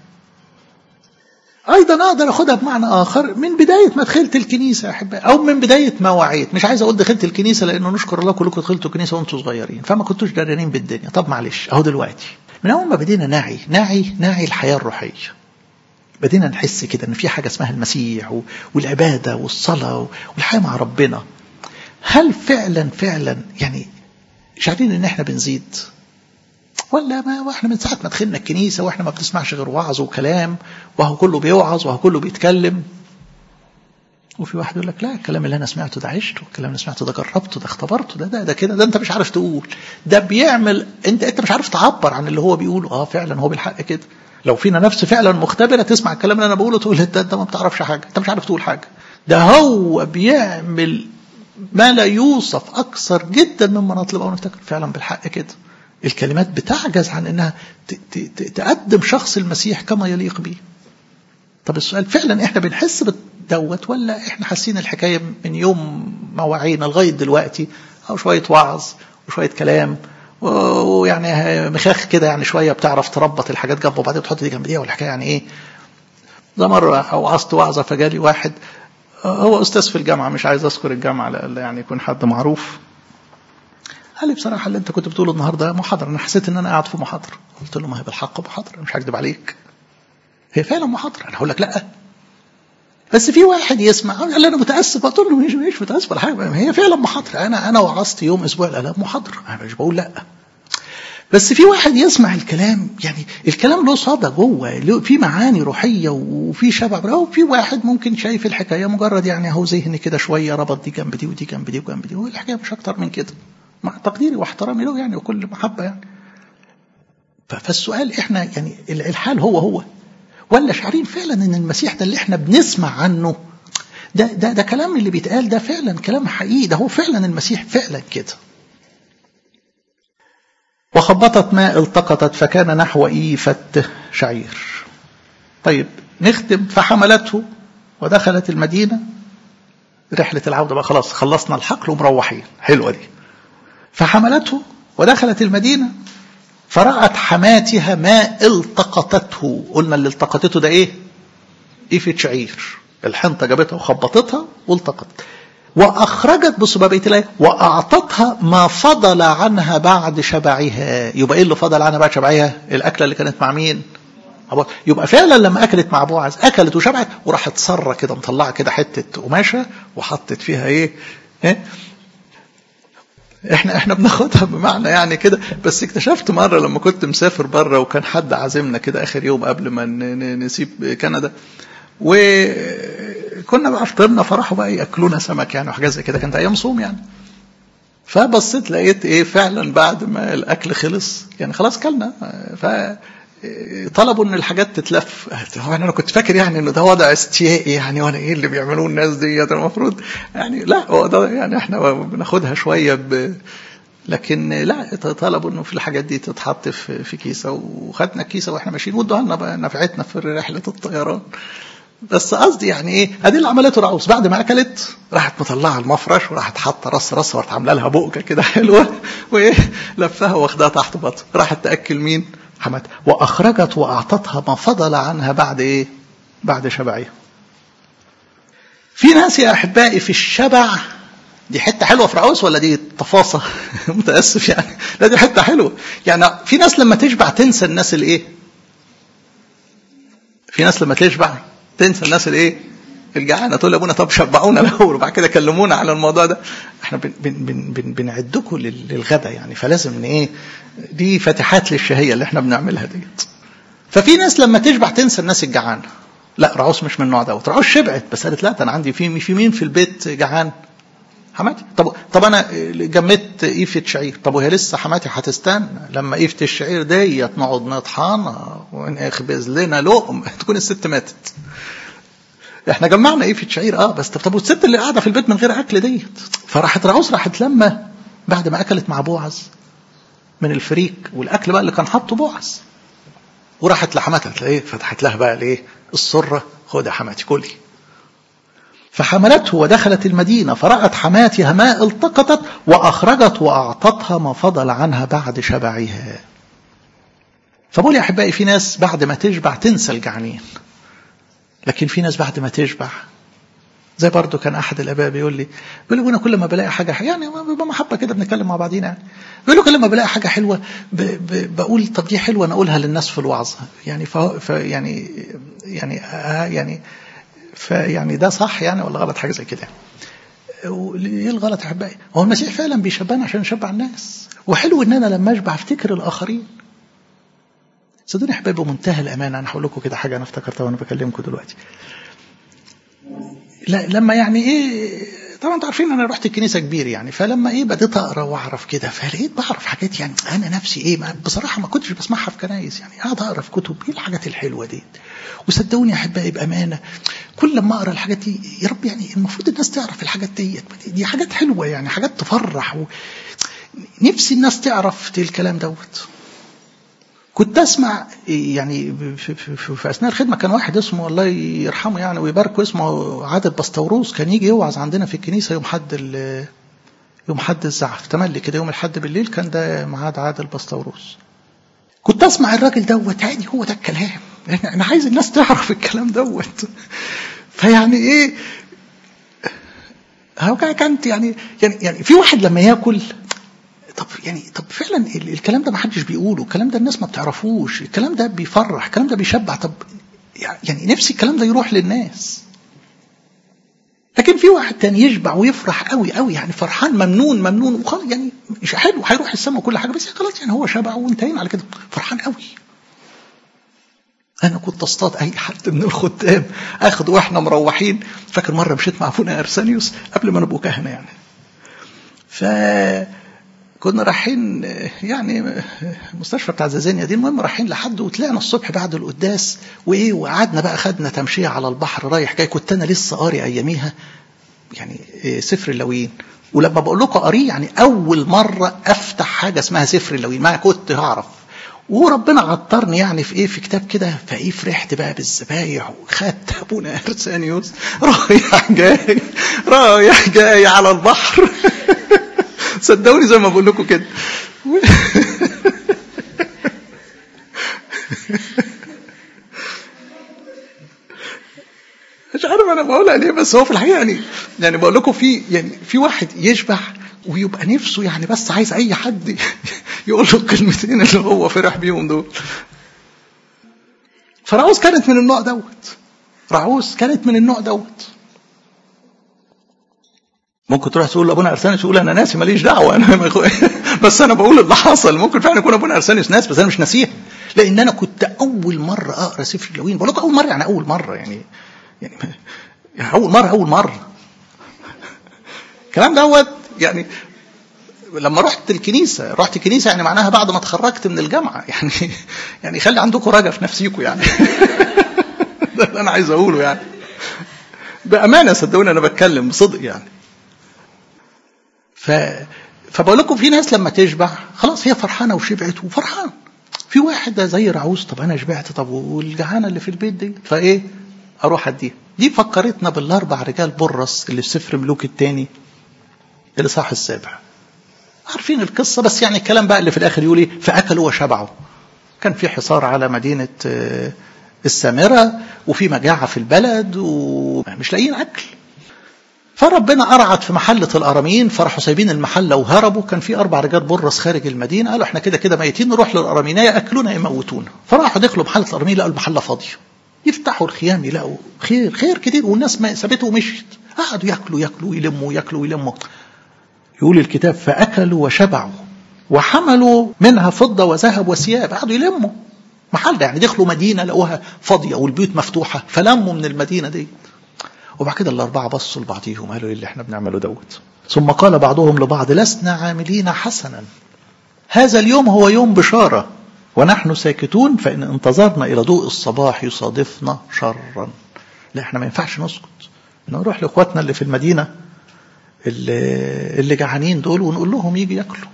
أيضا أقدر أخدها بمعنى آخر من بداية ما دخلت الكنيسة يا أحبائي، أو من بداية ما وعيت. مش عايز أقول دخلت الكنيسة لأنه نشكر الله كلكم دخلتوا الكنيسة وأنتوا صغيرين فما كنتوش درانين بالدنيا. طب معلش أهو دلوقتي من أول ما بدينا نعي نعي نعي الحياة الروحية، بدينا نحس كده إن في حاجة اسمها المسيح والعبادة والصلاة والحياة مع ربنا. هل فعلا فعلا يعني شايفين إن إحنا بنزيد، ولا ما واحنا من ساعة ما دخلنا الكنيسة واحنا ما بنسمعش غير وعظ وكلام، وهو كله بيوعظ وهو كله بيتكلم؟ وفي واحد يقول لك لا، الكلام اللي انا سمعته ده عشته، الكلام اللي سمعته ده جربته، ده اختبرته، ده ده ده كده، ده انت مش عارف تقول، ده بيعمل انت انت مش عارف تعبر عن اللي هو بيقوله. اه فعلا هو بالحق كده. لو فينا نفس فعلا مختبرة تسمع الكلام اللي انا بقوله تقول ده انت ما بتعرفش حاجة، انت مش عارف تقول حاجة. ده هو بيعمل ما لا يوصف اكثر جدا مما نطلب او نفتكر. فعلا بالحق كده. الكلمات بتعجز عن انها تقدم شخص المسيح كما يليق به. طب السؤال فعلا احنا بنحس بالدوت، ولا احنا حاسين الحكايه من يوم ما وعينا لغايه دلوقتي او شويه وعظ وشويه كلام ويعني مخاخ كده، يعني شويه بتعرف تربط الحاجات جنب وبعدين تحط دي جنب دي، والحكايه يعني ايه؟ ده مره وعظت وعظه فجالي واحد هو استاذ في الجامعه، مش عايز اذكر الجامعه لألا يعني يكون حد معروف، قال لي بصراحة اللي انت كنت بتقوله النهاردة محاضرة، انا حسيت ان انا قاعد في محاضرة. قلت له ما هي بالحق محاضرة، مش هكذب عليك، هي فعلا محاضرة. انا هقول لك لا، بس في واحد يسمع قال لي انا متأسف. قلت له مش مش متأسف ولا حاجة، هي فعلا محاضرة. انا انا وعظت يوم اسبوع الالام محاضرة، انا مش بقول لا، بس في واحد يسمع الكلام، يعني الكلام له صدى جوه، في معاني روحية وفي شبع. وفي واحد ممكن شايف الحكاية مجرد يعني هو ذهني كده شوية ربط دي جنب دي ودي جنب دي وجنب دي، والحكاية مش اكتر من كده، مع تقديري واحترامي له يعني وكل محبة يعني. فالسؤال احنا يعني الحال هو هو، ولا شعرين فعلا ان المسيح ده اللي احنا بنسمع عنه ده ده ده كلام اللي بيتقال ده فعلا كلام حقيقي، ده هو فعلا المسيح فعلا كده. وخبطت ماء التقطت فكان نحو إيفة شعير. طيب نختم. فحملته ودخلت المدينة. رحلة العودة بقى خلاص، خلصنا الحقل ومروحين، حلوة دي. فحملته ودخلت المدينة فرأت حماتها ما التقطته. قلنا اللي التقطته ده ايه؟ إيفة شعير. الحنطة جابتها وخبطتها والتقط. وأخرجت بصبابية الله وأعطتها ما فضل عنها بعد شبعها. يبقى إيه اللي فضل عنها بعد شبعها؟ الأكلة اللي كانت مع مين؟ يبقى فعلا لما أكلت مع بوعز أكلت وشبعت وراحت صرة كده مطلعة كده حتة قماشة وحطت فيها إيه؟ إيه؟ إحنا إحنا بناخدها بمعنى يعني كده. بس اكتشفت مرة لما كنت مسافر بره وكان حد عازمنا كده آخر يوم قبل ما نسيب كندا، وكنا بقى فطرنا فراحوا بقى ياكلونا سمك يعني وحاجات زي كده، كانت ايام صوم يعني. فبصيت لقيت ايه فعلا بعد ما الاكل خلص يعني خلاص كلنا، فطلبوا ان الحاجات تتلف. انا كنت فاكر يعني انه ده وضع استيائي يعني، وانا ايه اللي بيعملوه الناس دي المفروض يعني لا، هو ده يعني احنا بناخدها شويه ب... لكن لا، طلبوا انه في الحاجات دي تتحط في في كيسه، وخدنا الكيسه واحنا ماشيين وادوها لنا بقى نفعتنا في رحله الطيران. بس قصدي يعني ايه، ادي اللي عملته رعوز. بعد ما اكلت راحت مطلعه المفرش وراحت حاطه راس راس وراحت عامله لها بوقه كده حلوه وايه لفها واخدها تحت بطن. راحت تاكل مين؟ حماتها. واخرجت واعطتها ما فضل عنها بعد ايه؟ بعد شبعها. في ناس يا احبائي في الشبع، دي حته حلوه في رعوز ولا دي تفاصيل؟ متاسف يعني، لا دي حته حلوه يعني. في ناس لما تشبع تنسى الناس الايه؟ في ناس لما تشبع تنسى الناس الايه؟ الجعانه. تقول لابونا طب شبعونا الاول وبعد كده كلمونا على الموضوع ده. احنا بن بن بن بنعدكم للغدا يعني، فلازم ايه، دي فتحات للشهيه اللي احنا بنعملها ديت. ففي ناس لما تشبع تنسى الناس الجعانه. لا رعوز مش من النوع ده. رعوز شبعت بس قالت لا، انا عندي في في مين في البيت جعان؟ حماتي. طب طب انا جمدت إيفة شعير. طب وهي لسه حماتي هتستنى لما إيفة الشعير ديت نقعد نطحنها ونخبز لنا لقم تكون الست ماتت. احنا جمعنا ايه في الشعير؟ اه بس طب طب والست اللي قاعده في البيت من غير اكل ديت. فراحت رعوز راحت لما بعد ما اكلت مع بوعز من الفريك والاكل بقى اللي كان حاطه بوعز، وراحت لحماتها تلاقيه فتحت لها بقى الايه السره، خد يا حماتي كلي. فحملته ودخلت المدينه فرأت حماتها ما التقطت واخرجت واعطتها ما فضل عنها بعد شبعها. فبقول يا احبائي في ناس بعد ما تشبع تنسى الجعانين، لكن في ناس بعد ما تشبع زي برضو كان احد الاباء بيقول لي بيقول لي انا كل ما بلاقي حاجه يعني بمحبه كده بنتكلم مع بعضينا يعني، بيقول له كل ما بلاقي حاجه حلوه ب ب بقول طب دي حلوه انا اقولها للناس في الوعظ يعني ف يعني يعني آه يعني فيعني ده صح يعني ولا غلط حاجه زي كده؟ ايه الغلط يا احبائي؟ هو المسيح فعلا بيشبعنا عشان نشبع الناس، وحلو ان انا لما اشبع افتكر الاخرين. صدقوني يا احبائي بمنتهى الامانه انا هقول لكم كده حاجه انا افتكرتها وانا بكلمكم دلوقتي. لا لما يعني ايه طبعا انتوا عارفين انا رحت الكنيسه كبير يعني، فلما ايه بديت اقرا واعرف كده فلقيت بعرف حاجات يعني انا نفسي ايه بصراحه ما كنتش بسمعها في كنايس يعني، قاعد اقرا في كتب ايه الحاجات الحلوه دي. وصدقوني يا احبائي بامانه كل ما اقرا الحاجات دي يا رب يعني المفروض الناس تعرف الحاجات دي دي حاجات حلوه يعني حاجات تفرح و... نفسي الناس تعرف الكلام دوت. كنت اسمع يعني في, في, في, في اثناء الخدمه كان واحد اسمه الله يرحمه يعني ويباركه اسمه عادل بسطوروس، كان يجي يوعظ عندنا في الكنيسه يوم حد يوم حد الزعف تملي كده يوم الحد بالليل، كان ده ميعاد عادل بسطوروس. كنت اسمع الراجل دوت عادي هو ده الكلام، انا عايز الناس تعرف الكلام دوت. فيعني ايه هو كانت يعني يعني يعني في واحد لما ياكل طب يعني طب فعلا الكلام ده ما حدش بيقوله، الكلام ده الناس ما بتعرفوش، الكلام ده بيفرح، الكلام ده بيشبع، طب يعني نفسي الكلام ده يروح للناس. لكن في واحد تاني يشبع ويفرح قوي قوي يعني فرحان ممنون ممنون وخلاص يعني مش حلو هيروح السماء وكل حاجه بس خلاص يعني هو شبع وانتهينا على كده فرحان قوي. انا كنت اصطاد اي حد من الخدام اخده واحنا مروحين، فاكر مره مشيت مع ابونا ارسانيوس قبل ما نبقوا كهنه يعني، ف كنا رايحين يعني المستشفى بتاع زازانيا دي، المهم رايحين لحد وطلعنا الصبح بعد القداس وايه وقعدنا بقى خدنا تمشيه على البحر رايح جاي. كنت انا لسه قاري اياميها يعني سفر اللاويين، ولما بقول لكم قاري يعني اول مره افتح حاجه اسمها سفر اللاويين ما كنت هعرف، وربنا عطرني يعني في ايه في كتاب كده فايه فرحت بقى بالذبايح وخدت ابونا ارسانيوس رايح جاي رايح جاي على البحر. صدقوني زي ما بقول لكم كده. مش عارف انا بقولها ليه بس هو في الحقيقه يعني يعني بقول لكم في يعني في واحد يشبع ويبقى نفسه يعني بس عايز اي حد يقول له الكلمتين اللي هو فرح بيهم دول. فرعوز كانت من النوع دوت، رعوز كانت من النوع دوت. ممكن تروح تقول لابونا ارسانيوس تقول انا ناسي ماليش دعوه انا بس انا بقول اللي حصل. ممكن فعلا يكون ابونا ارسانيوس ناس بس انا مش ناسيه، لان انا كنت اول مره اقرا سفر اللاويين. بقول لكم اول مره يعني اول مره يعني يعني, يعني اول مره اول مره الكلام دوت يعني لما رحت الكنيسه رحت الكنيسه يعني معناها بعد ما اتخرجت من الجامعه يعني يعني خلي عندكم رجا في نفسيكم يعني. ده اللي انا عايز اقوله يعني بامانه صدقوني انا بتكلم بصدق يعني. ف فبقول لكم في ناس لما تشبع خلاص هي فرحانه وشبعت وفرحان. في واحد زي رعوز طب انا شبعت طب والجعانه اللي في البيت دي فايه اروح اديها. دي فكرتنا بالاربع رجال برص اللي في سفر ملوك الثاني الاصحاح السابع. عارفين القصه بس يعني الكلام بقى اللي في الاخر يقول ايه فاكلوا وشبعوا. كان في حصار على مدينه السامره وفي مجاعه في البلد ومش لاقيين اكل، فربنا أرعد في محلة الأراميين فرحوا سايبين المحلة وهربوا. كان في أربع رجال برص خارج المدينة قالوا احنا كده كده ميتين نروح للأراميين يأكلونا يموتونا. فراحوا دخلوا محلة الأراميين لقوا المحلة فاضية، يفتحوا الخيام يلاقوا خير خير كتير والناس ما سابته ومشيت. قعدوا يأكلوا يأكلوا يلموا يأكلوا يلموا. يقول الكتاب فأكلوا وشبعوا وحملوا منها فضة وذهب وثياب. قعدوا يلموا محلة يعني دخلوا مدينة لقوها فاضية والبيوت مفتوحة فلموا من المدينة دي. وبعد كده الأربعة بصوا لبعضهم قالوا إيه اللي احنا بنعمله دوت. ثم قال بعضهم لبعض لسنا عاملين حسنا، هذا اليوم هو يوم بشارة ونحن ساكتون، فإن انتظرنا إلى ضوء الصباح يصادفنا شرا. لا احنا ما ينفعش نسكت، نروح لاخواتنا اللي في المدينه اللي, اللي جعانين دول ونقول لهم يجي ياكلوا.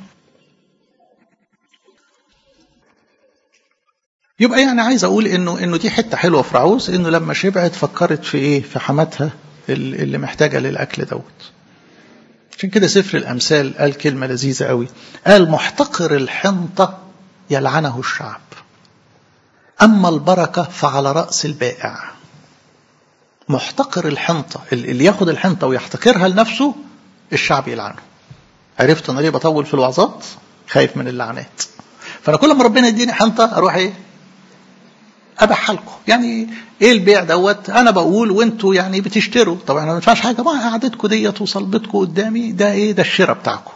يبقى يعني عايز اقول انه انه دي حته حلوه في رعوز، انه لما شبعت فكرت في ايه؟ في حماتها اللي محتاجه للاكل دوت. عشان كده سفر الامثال قال كلمه لذيذه قوي، قال محتقر الحنطه يلعنه الشعب، اما البركه فعلى راس البائع. محتقر الحنطه، اللي ياخد الحنطه ويحتقرها لنفسه الشعب يلعنه. عرفت انا ليه بطول في الوعظات؟ خايف من اللعنات. فانا كل ما ربنا يديني حنطه اروح ايه؟ ابيعها لكم. يعني ايه البيع دوت؟ انا بقول وانتوا يعني بتشتروا. طبعا انا ما بدفعش حاجه، ما قعدتكم ديت وصلبتكم قدامي، ده ايه؟ ده الشراء بتاعكم.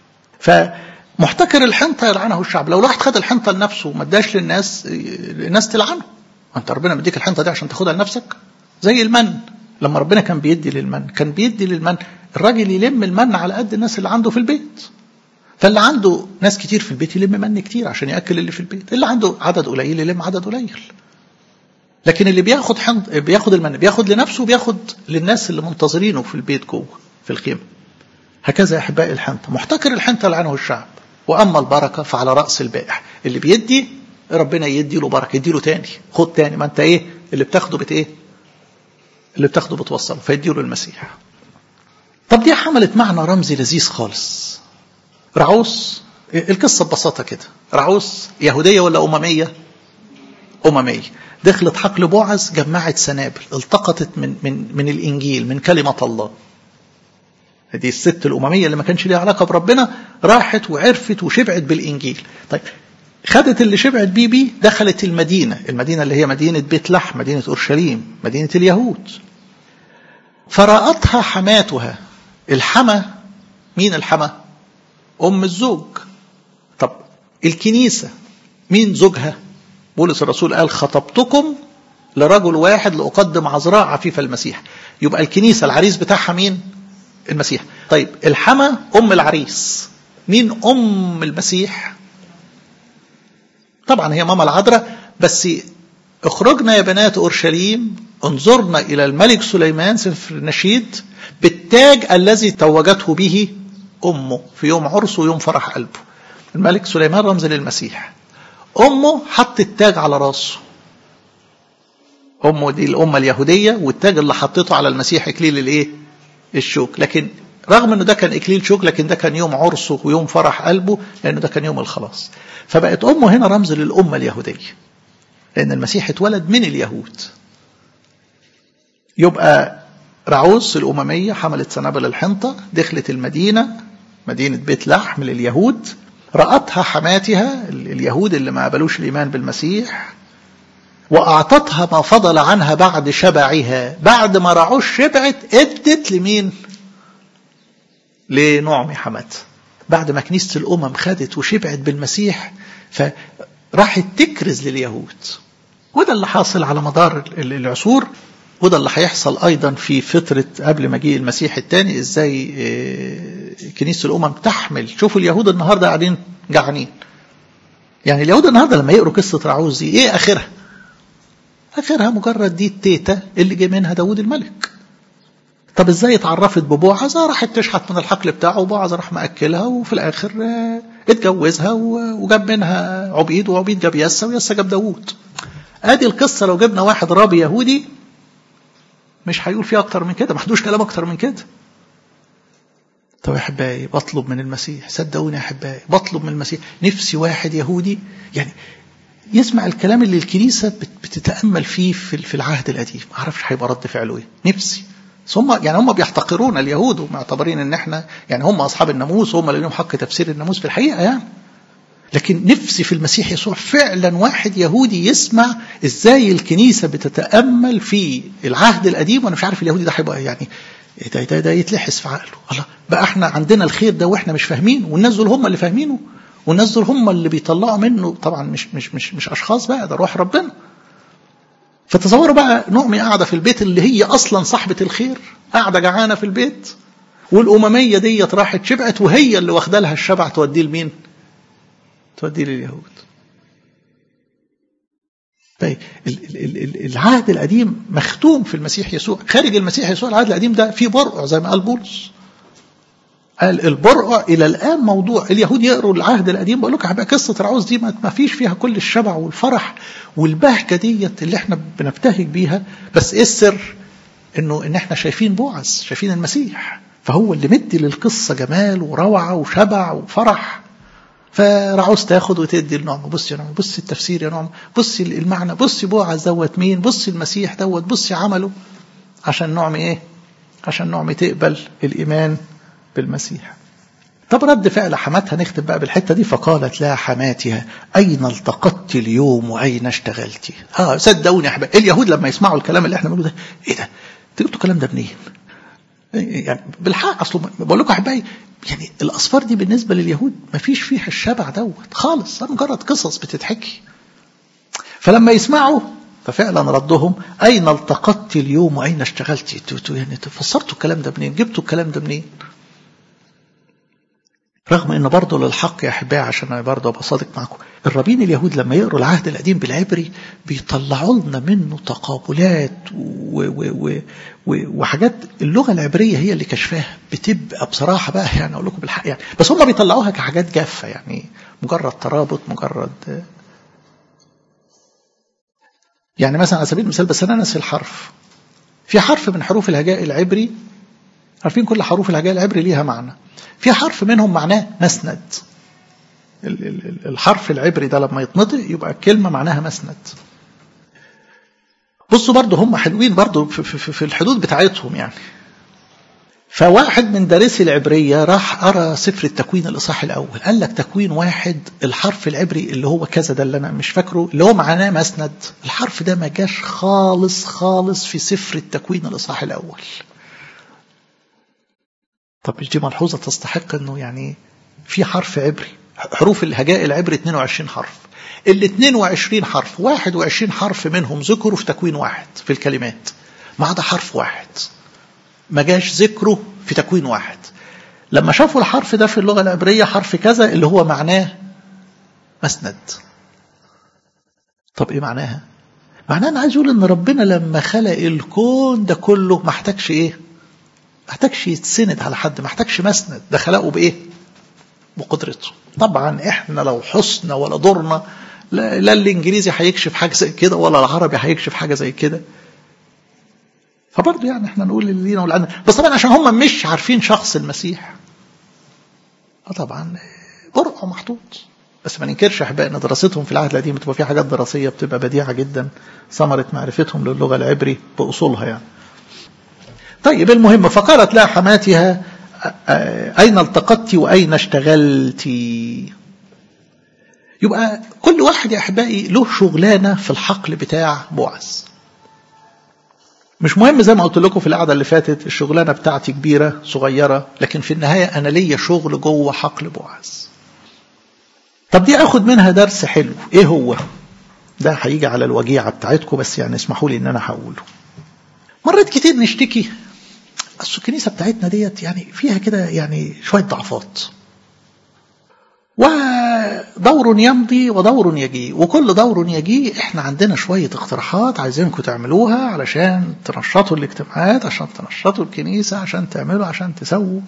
فمحتكر الحنطه يلعنه الشعب. لو الواحد خد الحنطه لنفسه وما اداش للناس، الناس تلعنه. انت ربنا مديك الحنطه دي عشان تاخدها لنفسك؟ زي المن، لما ربنا كان بيدي للمن، كان بيدي للمن الراجل يلم المن على قد الناس اللي عنده في البيت. فاللي عنده ناس كتير في البيت يلم من كتير عشان ياكل اللي في البيت، اللي عنده عدد قليل يلم عدد قليل. لكن اللي بياخد حنط بياخد المن، بياخد لنفسه وبياخد للناس اللي منتظرينه في البيت جوه في الخيمه. هكذا يا احبائي الحنطه، محتكر الحنطه لعنه الشعب، واما البركه فعلى راس البائع. اللي بيدي ربنا يدي له بركه، يدي له تاني، خد تاني. ما انت ايه اللي بتاخده بت ايه؟ اللي بتاخده بتوصله، فيدي له المسيح. طب دي حملت معنى رمزي لذيذ خالص. رعوس، القصه ببساطه كده، رعوس يهوديه ولا امميه؟ امميه. دخلت حقل بوعز، جمعت سنابل، التقطت من من من الانجيل، من كلمه الله. هذه الست الامميه اللي ما كانش ليها علاقه بربنا راحت وعرفت وشبعت بالانجيل. طيب خدت اللي شبعت بيه بيه، دخلت المدينه، المدينه اللي هي مدينه بيت لحم، مدينه اورشليم، مدينه اليهود. فرأتها حماتها. الحما مين؟ الحما ام الزوج. طب الكنيسه مين زوجها؟ بولس الرسول قال خطبتكم لرجل واحد لأقدم عذراء عفيف المسيح. يبقى الكنيسة العريس بتاعها مين؟ المسيح. طيب الحما أم العريس، مين أم المسيح؟ طبعا هي ماما العذراء. بس اخرجنا يا بنات أورشليم انظرنا إلى الملك سليمان، سفر النشيد، بالتاج الذي توجته به أمه في يوم عرسه ويوم فرح قلبه. الملك سليمان رمز للمسيح. أمه حط التاج على راسه. أمه دي الأمة اليهودية، والتاج اللي حطته على المسيح إكليل الإيه؟ الشوك. لكن رغم أنه ده كان إكليل شوك، لكن ده كان يوم عرسه ويوم فرح قلبه، لأنه ده كان يوم الخلاص. فبقت أمه هنا رمز للأمة اليهودية، لأن المسيح اتولد من اليهود. يبقى رعوس الأممية حملت سنابل الحنطة، دخلت المدينة، مدينة بيت لحم لليهود. رأتها حماتها اليهود اللي ما قبلوش الإيمان بالمسيح، وأعطتها ما فضل عنها بعد شبعها. بعد ما رعوش شبعت ادت لمين؟ لنعمي حماتها. بعد ما كنيسة الأمم خدت وشبعت بالمسيح فراحت تكرز لليهود. وده اللي حاصل على مدار العصور، وده اللي هيحصل أيضا في فترة قبل مجيء المسيح الثاني. إزاي كنيسة الأمم تحمل. شوفوا اليهود النهاردة قاعدين جعانين. يعني اليهود النهاردة لما يقروا قصة رعوز دي إيه آخرها؟ آخرها مجرد دي التيتا اللي جه منها داود الملك. طب إزاي اتعرفت ببوعز؟ راحت تشحت من الحقل بتاعه، وبوعز راح مأكلها، وفي الآخر اتجوزها وجاب منها عبيد، وعبيد جاب يسا، ويسا جاب داود. ادي القصة. لو جبنا واحد رابي يهودي مش هيقول فيها أكتر من كده، ما حدوش كلام أكتر من كده. طب يا أحبائي بطلب من المسيح، صدقوني يا أحبائي بطلب من المسيح، نفسي واحد يهودي يعني يسمع الكلام اللي الكنيسة بتتأمل فيه في العهد القديم. ما أعرفش هيبقى رد فعله إيه. نفسي. هم يعني هم بيحتقرون اليهود ومعتبرين إن إحنا يعني هم أصحاب الناموس، وهم اللي لهم حق تفسير الناموس في الحقيقة يعني. لكن نفسي في المسيح يسوع فعلا واحد يهودي يسمع ازاي الكنيسة بتتأمل في العهد القديم. وانا مش عارف اليهودي ده هيبقى يعني ده, ده, ده يتلحس في عقله. الله بقى احنا عندنا الخير ده واحنا مش فاهمين، والناس دول هم اللي فاهمينه، والناس دول هم اللي بيطلعوا منه. طبعا مش مش مش مش اشخاص بقى، ده روح ربنا. فتصوروا بقى نعمي قاعدة في البيت اللي هي اصلا صاحبة الخير، قاعدة جعانة في البيت، والأممية دي راحت شبعت، وهي اللي واخده لها الشبع توديه لمين؟ توديه لليهود. طيب العهد القديم مختوم في المسيح يسوع، خارج المسيح يسوع العهد القديم ده فيه برقع زي ما قال بولس. قال البرقع الى الان موضوع. اليهود يقروا العهد القديم، بقول لكم هبقى قصه العوز دي ما فيش فيها كل الشبع والفرح والبهجه ديت اللي احنا بنبتهج بيها، بس ايه السر؟ انه ان احنا شايفين بوعز، شايفين المسيح، فهو اللي مدي للقصه جمال وروعه وشبع وفرح. فرعوز تاخد وتدي النعمة. بص يا نعمة، بص التفسير يا نعمة، بص المعنى، بص بوعز دوت مين، بص المسيح دوت، بص عمله، عشان نعمة ايه؟ عشان نعمة تقبل الإيمان بالمسيح. طب رد فعل حماتها، نختم بقى بالحتة دي. فقالت لها حماتها أين التقطت اليوم وأين اشتغلتي؟ اه صدقوني يا أحباب، اليهود لما يسمعوا الكلام اللي احنا بنقوله ده، ايه ده؟ جبتوا الكلام ده منين؟ يعني بالحق اصله بقول لكم احبائي، يعني الاسفار دي بالنسبه لليهود ما فيش فيها الشبع دوت خالص، مجرد قصص بتتحكي. فلما يسمعوا ففعلا ردهم اين التقطت اليوم واين اشتغلتي؟ يعني فسرتوا الكلام ده منين؟ جبتوا الكلام ده منين؟ رغم ان برضه للحق يا احبائي، عشان انا برضه ابقى صادق معكم، الرابين اليهود لما يقروا العهد القديم بالعبري بيطلعوا لنا منه تقابلات و و و و وحاجات اللغه العبريه هي اللي كشفاها، بتبقى بصراحه بقى يعني اقول لكم بالحق يعني، بس هم بيطلعوها كحاجات جافه، يعني مجرد ترابط، مجرد يعني مثلا على سبيل المثال، بس انا ناسي الحرف. في حرف من حروف الهجاء العبري، عارفين كل حروف الهجاء العبري ليها معنى، في حرف منهم معناه مسند. الحرف العبري ده لما يتنطق يبقى الكلمة معناها مسند. بصوا برضو هم حلوين برضو في, في, في الحدود بتاعتهم يعني. فواحد من دارسي العبرية راح أرى سفر التكوين الإصحاح الأول، قال لك تكوين واحد الحرف العبري اللي هو كذا ده اللي أنا مش فاكره اللي هو معناه مسند، الحرف ده ما جاش خالص خالص في سفر التكوين الإصحاح الأول. طب مش دي ملحوظة تستحق انه يعني في حرف عبري، حروف الهجاء العبري اثنين وعشرين حرف، ال اثنين وعشرين حرف واحد وعشرين حرف منهم ذكروا في تكوين واحد في الكلمات، ما عدا حرف واحد ما جاش ذكره في تكوين واحد. لما شافوا الحرف ده في اللغة العبرية حرف كذا اللي هو معناه مسند. طب ايه معناها؟ معناها انا عايز اقول ان ربنا لما خلق الكون ده كله ما احتاجش ايه؟ ما احتاجش يتسند على حد، ما احتاجش مسند، ده خلقه بايه؟ بقدرته. طبعا احنا لو حسنا ولا دورنا لا, لا الانجليزي هيكشف حاجه زي كده ولا العربي هيكشف حاجه زي كده. فبرضه يعني احنا نقول اللي لينا واللي عندنا، بس طبعا عشان هم مش عارفين شخص المسيح اه طبعا برقع محطوط. بس ما ننكرش احبائي ان دراستهم في العهد القديم بتبقى فيها حاجات دراسيه بتبقى بديعه جدا، ثمره معرفتهم للغه العبري باصولها يعني. طيب المهم، فقالت لها حماتها أين التقطت وأين اشتغلت؟ يبقى كل واحد يا أحبائي له شغلانة في الحقل بتاع بوعز. مش مهم زي ما قلت لكم في القعدة اللي فاتت الشغلانة بتاعتي كبيرة صغيرة، لكن في النهاية أنا ليا شغل جوه حقل بوعز. طب دي أخد منها درس حلو، إيه هو؟ ده هيجي على الوجيعة بتاعتكم، بس يعني اسمحوا لي إن أنا هقوله. مرات كتير نشتكي أصل الكنيسة بتاعتنا ديت يعني فيها كده يعني شوية ضعفات، ودور يمضي ودور يجي، وكل دور يجي احنا عندنا شوية اقتراحات عايزينكم تعملوها علشان تنشطوا الاجتماعات، عشان تنشطوا الكنيسة، عشان تعملوا، عشان تسووا.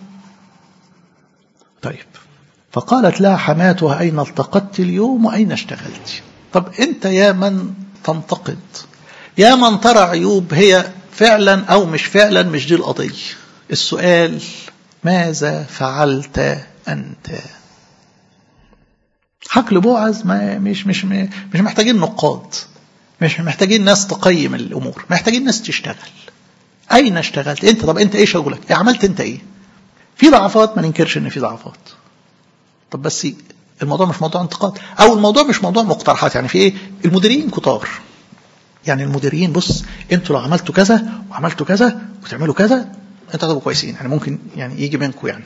طيب فقالت لها حماتها أين التقطت اليوم وأين اشتغلت؟ طب انت يا من تنتقد، يا من ترى عيوب، هي فعلا أو مش فعلا مش دي القضية. السؤال ماذا فعلت أنت؟ حقل بوعز ما مش مش مش محتاجين نقاد، مش محتاجين ناس تقيم الأمور، محتاجين ناس تشتغل. أين اشتغلت أنت؟ طب أنت إيه شغلك؟ عملت أنت إيه؟ في ضعفات ما ننكرش إن في ضعفات، طب بس الموضوع مش موضوع انتقاد، أو الموضوع مش موضوع مقترحات. يعني في إيه؟ المديرين كتار، يعني المديرين بص انتوا لو عملتوا كذا وعملتوا كذا وتعملوا كذا انتوا هتبقوا كويسين، يعني ممكن يعني يجي منكم يعني.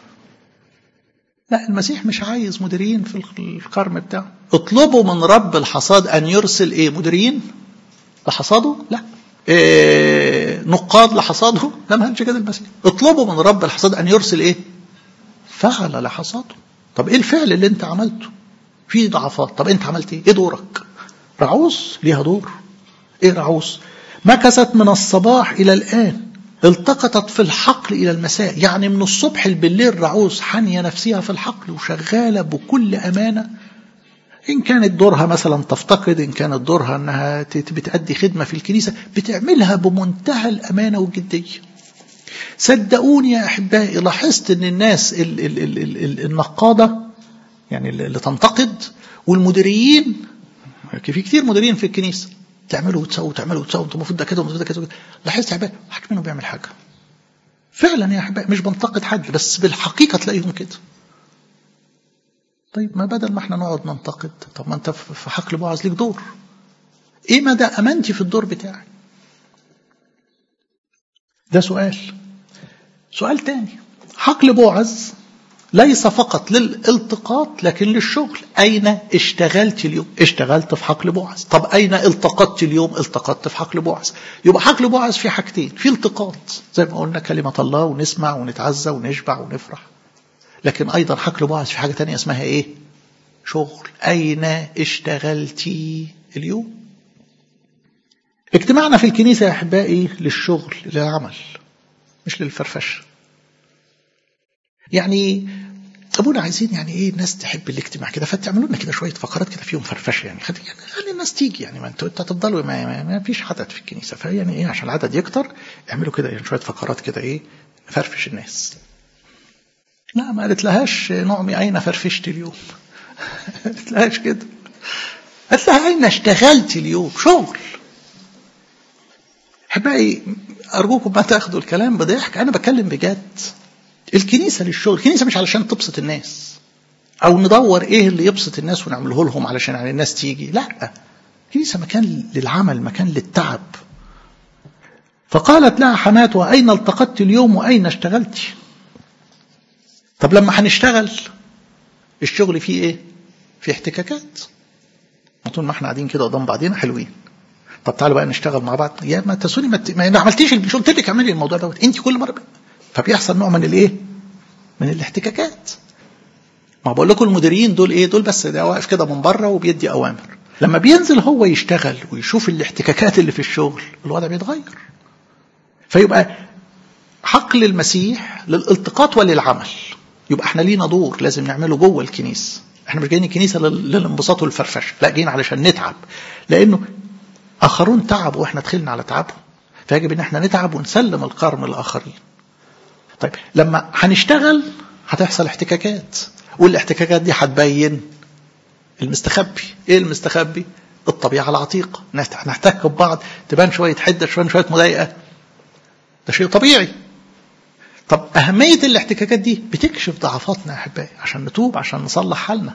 لا، المسيح مش عايز مديرين في الكرم بتاعه. اطلبوا من رب الحصاد ان يرسل ايه؟ مديرين لحصاده؟ لا. إيه نقاد لحصاده؟ لا، ما قالش كده المسيح. اطلبوا من رب الحصاد ان يرسل ايه؟ فعل لحصاده. طب ايه الفعل اللي انت عملته؟ في ضعفات، طب انت عملت ايه؟ ايه دورك؟ رعوز ليها دور. ايه رعوز؟ مكثت من الصباح الى الان، التقطت في الحقل الى المساء، يعني من الصبح بالليل رعوز حانية نفسها في الحقل وشغالة بكل امانة. ان كانت دورها مثلا تفتقد، ان كانت دورها انها بتأدي خدمة في الكنيسة، بتعملها بمنتهى الامانة والجدية. صدقوني يا احبائي، لاحظت ان الناس ال ال ال ال ال النقادة، يعني اللي تنتقد، والمديرين، في كتير مديرين في الكنيسة، تعملوا وتسووا تعملوا وتسووا، انتوا المفروض ده كده ومفروض ده كده. لاحظت يا احبائي حاجه منهم بيعمل حاجه فعلا يا احبائي، مش بنتقد حد، بس بالحقيقه تلاقيهم كده. طيب ما بدل ما احنا نقعد ننتقد، طب ما انت في حقل بوعز ليك دور. ايه مدى امانتي في الدور بتاعي؟ ده سؤال. سؤال تاني، حقل بوعز ليس فقط للالتقاط لكن للشغل. أين اشتغلت اليوم؟ اشتغلت في حقل بوعز. طب أين التقطت اليوم؟ التقطت في حقل بوعز. يبقى حقل بوعز في حاجتين، في التقاط زي ما قلنا كلمة الله ونسمع ونتعزى ونشبع ونفرح، لكن أيضا حقل بوعز في حاجة تانية اسمها إيه؟ شغل. أين اشتغلتي اليوم؟ اجتماعنا في الكنيسة يا أحبائي للشغل، للعمل، مش للفرفش. يعني ابونا عايزين يعني ايه الناس تحب الاجتماع كده، فتعملوا لنا كده شويه فقرات كده فيهم فرفشه، يعني خلي يعني خلي الناس تيجي، يعني ما انتوا هتفضلوا ما, ما, ما فيش عدد في الكنيسه، فيعني ايه عشان العدد يكتر اعملوا كده يعني شويه فقرات كده ايه فرفش الناس. لا ما قالت لهاش نعمي اين فرفشت اليوم قالت لهاش كده، قالت لها اين اشتغلت اليوم؟ شغل. احبائي ارجوكم ما تاخدوا الكلام بضحك، انا بتكلم بجد. الكنيسة للشغل، الكنيسة مش علشان تبسط الناس أو ندور إيه اللي يبسط الناس ونعمله لهم علشان يعني الناس تيجي، لا، الكنيسة مكان للعمل، مكان للتعب. فقالت لها حمات وأين التقطت اليوم وأين اشتغلت؟ طب لما هنشتغل الشغل فيه إيه؟ في احتكاكات. طول ما احنا قاعدين كده قدام بعضينا حلوين، طب تعالوا بقى نشتغل مع بعض. يا ما تسوني ما, ت... ما عملتيش، مش قلت لك اعملي الموضوع دوت انت كل مره بقى. فبيحصل نوع من الايه؟ من الاحتكاكات. ما بقول لكم المديرين دول ايه؟ دول بس ده واقف كده من بره وبيدي اوامر. لما بينزل هو يشتغل ويشوف الاحتكاكات اللي في الشغل الوضع بيتغير. فيبقى حقل المسيح للالتقاط وللعمل. يبقى احنا لينا دور لازم نعمله جوه الكنيسه. احنا مش جايين الكنيسه للانبساط والفرفشه، لا جايين علشان نتعب، لانه اخرون تعبوا واحنا دخلنا على تعبهم، فيجب ان احنا نتعب ونسلم الكرم للاخرين. طيب لما هنشتغل هتحصل احتكاكات، والاحتكاكات دي هتبين المستخبي. ايه المستخبي؟ الطبيعه العتيقه، نحتك ببعض، تبان شويه حده شويه شويه مضايقه، ده شيء طبيعي. طب اهميه الاحتكاكات دي بتكشف ضعفاتنا يا احبائي عشان نتوب، عشان نصلح حالنا.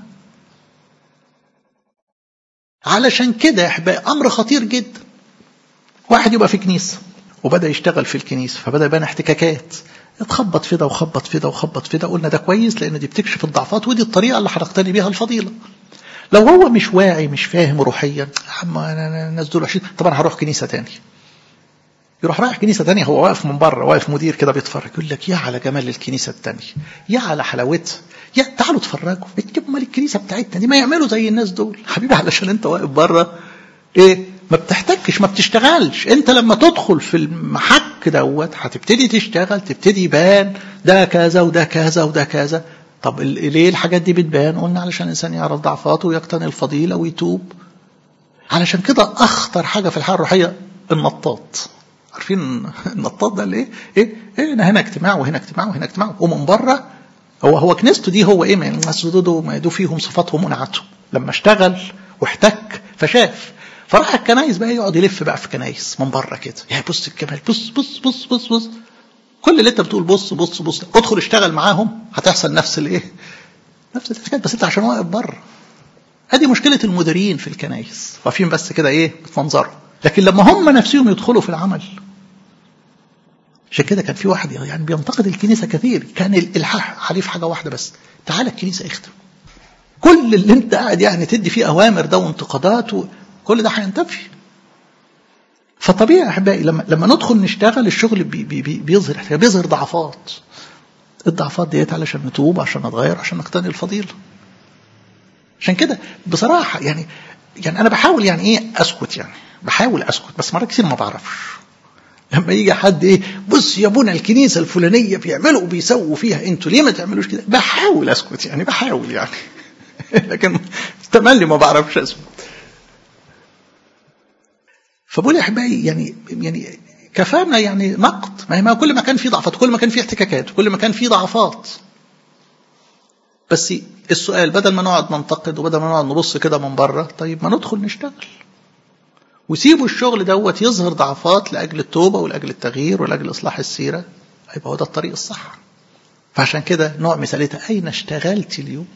علشان كده يا احبائي امر خطير جدا، واحد يبقى في كنيسه وبدا يشتغل في الكنيسه، فبدا يبان احتكاكات، اتخبط في ده وخبط في ده وخبط في ده. قلنا ده كويس لان دي بتكشف الضعفات، ودي الطريقه اللي هنقتني بيها الفضيله. لو هو مش واعي مش فاهم روحيا، الناس دول وحشين، طبعا هروح كنيسه تاني. يروح رايح كنيسه تانية، هو واقف من بره، واقف مدير كده بيتفرج، يقول لك يا على جمال الكنيسه التانية، يا على حلاوتها، يا تعالوا اتفرجوا، اكتبوا مال الكنيسه بتاعتنا دي، ما يعملوا زي الناس دول. حبيبي علشان انت واقف بره ايه؟ ما بتحتكش، ما بتشتغلش. انت لما تدخل في المحك دوت هتبتدي تشتغل، تبتدي يبان ده كذا وده كذا وده كذا. طب ليه الحاجات دي بتبان؟ قلنا علشان الانسان يعرف ضعفاته ويقتني الفضيله ويتوب. علشان كده اخطر حاجه في الحياه الروحيه النطاط. عارفين النطاط ده اللي ايه؟ ايه ايه هنا اجتماع وهنا اجتماع وهنا اجتماع، ومن بره هو هو كنيسته دي هو ايه؟ من مسجده ما يدو فيهم صفاتهم ونعتهم. لما اشتغل واحتك فشاف، فراح الكنايس بقى يقعد يلف بقى في كنايس من بره كده، يا بص الجمال، بص بص بص بص بص. كل اللي انت بتقول بص بص بص، ادخل اشتغل معاهم هتحصل نفس الايه؟ نفس الحكايه، بس انت عشان واقف بره. ادي مشكله المديرين في الكنايس، واقفين بس كده ايه؟ بتمنظروا. لكن لما هم نفسهم يدخلوا في العمل. عشان كده كان في واحد يعني بينتقد الكنيسه كثير، كان الالحاح عليه في حاجه واحده بس، تعالى الكنيسه اختم. كل اللي انت قاعد يعني تدي فيه اوامر ده وانتقادات و... كل ده هينتفي. فطبيعي احبائي لما لما ندخل نشتغل الشغل بي بي بي بيظهر بيظهر ضعفات. الضعفات ديت علشان نتوب، عشان نتغير، عشان نقتني الفضيله. عشان كده بصراحه يعني يعني انا بحاول يعني ايه اسكت، يعني بحاول اسكت، بس مرات كتير ما بعرفش. لما يجي حد ايه بص يا ابونا الكنيسه الفلانيه بيعملوا وبيسووا فيها، انتوا ليه ما تعملوش كده؟ بحاول اسكت يعني بحاول يعني لكن تملي ما بعرفش اسكت. فبقول يا احبائي يعني يعني كفانا يعني نقد، ما هي ما كل ما كان في ضعفات، كل ما كان في احتكاكات، كل ما كان في ضعفات. بس السؤال بدل ما نقعد ننتقد وبدل ما نقعد نبص كده من بره، طيب ما ندخل نشتغل وسيبوا الشغل دوت يظهر ضعفات لأجل التوبة ولأجل التغيير ولأجل إصلاح السيرة، يبقى هو ده الطريق الصح. فعشان كده نوع مثاليتها أين اشتغلت اليوم.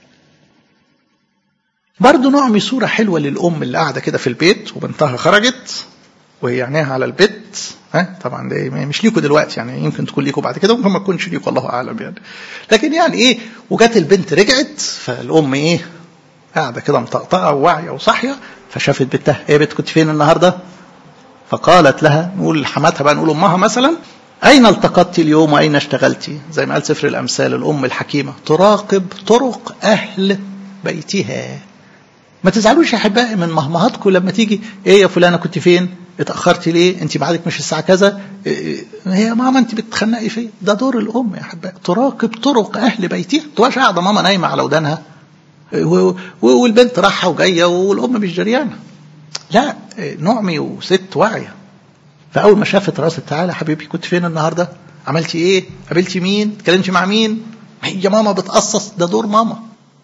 برضو نوع صورة حلوة للأم اللي قاعدة كده في البيت وبنتها خرجت وهي عينيها على البيت. ها طبعا ده مش ليكوا دلوقتي، يعني يمكن تكون ليكوا بعد كده وممكن ما تكونش ليكوا الله أعلم يعني. لكن يعني إيه وجات البنت رجعت، فالأم إيه قاعدة كده مطقطقة وواعية وصاحية، فشافت بنتها. ايه بنت كنت فين النهارده؟ فقالت لها، نقول حماتها بقى، نقول امها مثلا، اين التقطت اليوم واين اشتغلتي؟ زي ما قال سفر الامثال الام الحكيمه تراقب طرق اهل بيتها. ما تزعلوش يا احبائي من مهمهاتكم لما تيجي ايه يا فلانه كنت فين؟ اتاخرتي ليه؟ انت ميعادك مش الساعه كذا. إيه هي ماما انت بتخنقي فيا؟ ده دور الام يا احبائي، تراقب طرق اهل بيتها. ما تبقاش قاعده ماما نايمه على ودانها والبنت راحة وجاية والأم مش جريانة. لا، نعمي وست واعية. فأول ما شافت راسل تعالى حبيبي كنت فين النهاردة؟ عملتي ايه؟ قابلتي مين؟ تكلمتي مع مين؟ هي ماما بتقصص، ده دور ماما.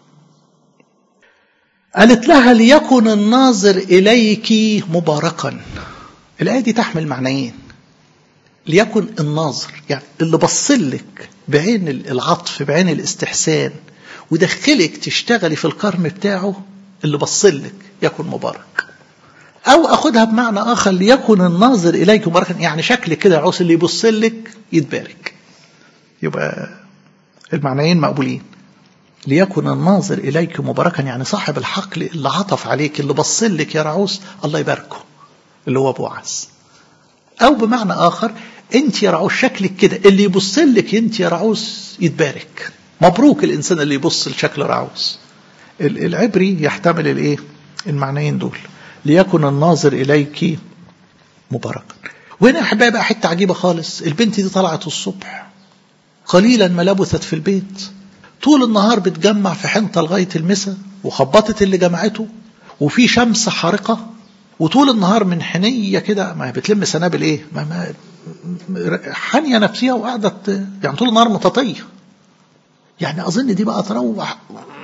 قالت لها ليكن الناظر إليك مباركا. الآية دي تحمل معنيين. ليكن الناظر يعني اللي بصلك بعين العطف بعين الاستحسان ودخلك تشتغلي في القرن بتاعه، اللي بصلك يكون مبارك. او اخدها بمعنى اخر ليكن الناظر اليك مباركا، يعني شكلك كده عاوز اللي يبصلك يتبارك. يبقى المعنيين مقبولين. ليكن الناظر اليك مباركا يعني صاحب الحقل اللي عطف عليك اللي بصلك يا رعوس الله يباركه، اللي هو بوعز. او بمعنى اخر انت يا رعوس شكلك كده اللي يبصلك انت يا رعوس يتبارك. مبروك الإنسان اللي يبص لشكل رعوس. العبري يحتمل الايه المعنيين دول. ليكن الناظر إليك مباركا. وهنا يا حبايبي بقى حته عجيبه خالص. البنت دي طلعت الصبح قليلا ما لبثت في البيت، طول النهار بتجمع في حنطه لغايه المساء وخبطت اللي جمعته وفي شمس حارقه، وطول النهار من حنيه كده ما بتلم سنابل ايه ما ما حانيه نفسها وقعدت يعني طول النهار متطيه. يعني أظن دي بقى تروح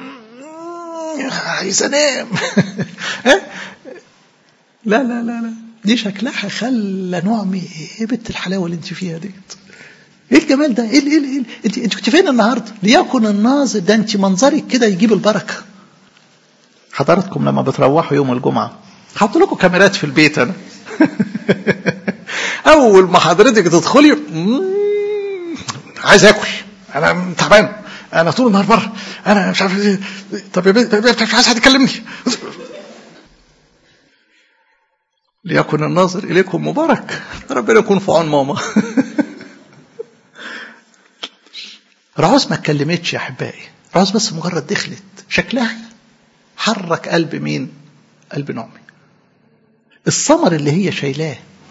عايز أنام. لا لا لا لا دي شكلها خلى نعمي ايه بنت الحلاوة اللي انت فيها ديت. ايه الجمال ده؟ ايه ايه ايه انت انت كنت فين النهارده؟ ليكن الناظر ده انت منظرك كده يجيب البركة. حضراتكم لما بتروحوا يوم الجمعة حط لكم كاميرات في البيت. انا اول ما حضرتك تدخلي عايز اكل، انا تعبان، انا طول النهار بره، انا مش عارف ايه. طب يا بنت مش عايز حد يكلمني. ليكن الناظر اليكم مبارك. ربنا يكون في عون ماما. رعوز ما اتكلمتش يا احبائي، رعوز بس مجرد دخلت شكلها حرك قلب مين؟ قلب نعمي. الثمر اللي هي شايلاه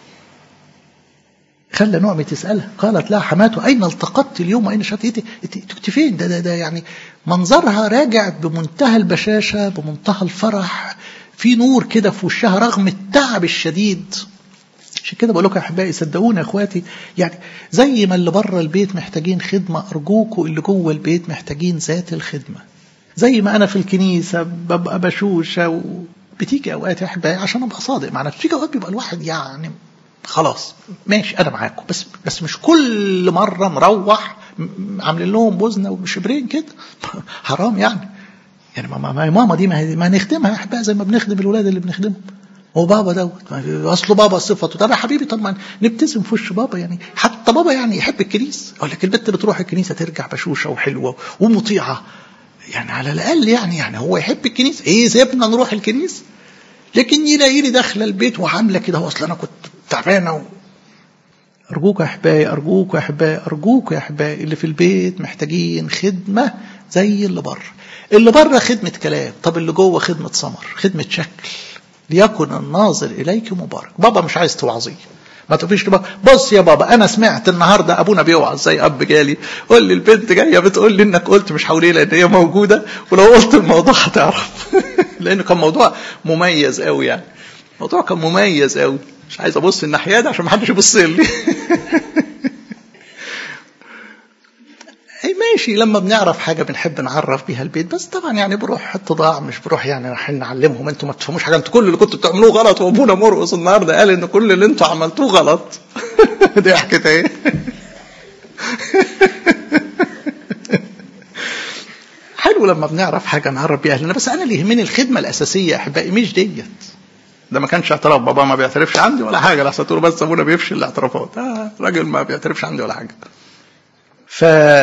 خلى نعمي تسألها. قالت لها حماته أين التقطت اليوم وأين شتيتي؟ انت كنت فين؟ ده, ده ده يعني منظرها راجع بمنتهى البشاشة بمنتهى الفرح، في نور كده في وشها رغم التعب الشديد. عشان كده بقول لكم يا احبائي صدقوني يا اخواتي، يعني زي ما اللي بره البيت محتاجين خدمة، أرجوكوا اللي جوه البيت محتاجين ذات الخدمة. زي ما أنا في الكنيسة ببقى بشوشة وبتيجي أوقات يا احبائي عشان أبقى صادق مع نفسي، بتيجي أوقات بيبقى الواحد يعني خلاص ماشي أنا معاكم، بس بس مش كل مرة مروح عاملين لهم بوزنة وشبرين كده. حرام يعني. يعني ما ماما دي ما نخدمها يا احبائي زي ما بنخدم الولاد اللي بنخدمهم. هو بابا دوت اصله بابا صفته. طب يا حبيبي طب ما نبتسم في وش بابا، يعني حتى بابا يعني يحب الكنيسه. اقول لك البنت بتروح الكنيسه ترجع بشوشه وحلوه ومطيعه، يعني على الاقل يعني يعني هو يحب الكنيسه. ايه سيبنا نروح الكنيسه، لكن يلاقيني داخله البيت وعامله كده هو اصل انا كنت تعبانه و... ارجوك يا احبائي ارجوك يا احبائي ارجوك يا احبائي اللي في البيت محتاجين خدمه زي اللي بره. اللي بره خدمة كلام، طب اللي جوه خدمة ثمر، خدمة شكل. ليكن الناظر إليك مبارك. بابا مش عايز توعظيه، ما تقوليش لبابا بص يا بابا أنا سمعت النهاردة أبونا بيوعظ زي أب جالي، قول لي البنت جاية بتقول لي إنك قلت مش حوليه لأن هي موجودة، ولو قلت الموضوع هتعرف. لأنه كان موضوع مميز قوي، يعني الموضوع كان مميز قوي، مش عايز أبص الناحية دي عشان ما حدش يبص لي. ماشي، لما بنعرف حاجة بنحب نعرف بيها البيت، بس طبعا يعني بروح اتضاع، مش بروح يعني رايحين نعلمهم انتوا ما تفهموش حاجة، انتوا كل اللي كنتوا بتعملوه غلط، وابونا مرقص النهارده قال ان كل اللي انتوا عملتوه غلط. دي حكاية ايه؟ حلو لما بنعرف حاجة نعرف بيها اهلنا، بس انا اللي يهمني الخدمة الاساسية يا احبائي، مش ديت. ده ما كانش اعتراف، بابا ما بيعترفش عندي ولا حاجة، لا تقولوا بس ابونا بيفشل الاعترافات، اه راجل ما بيعترفش عندي ولا حاجة. ف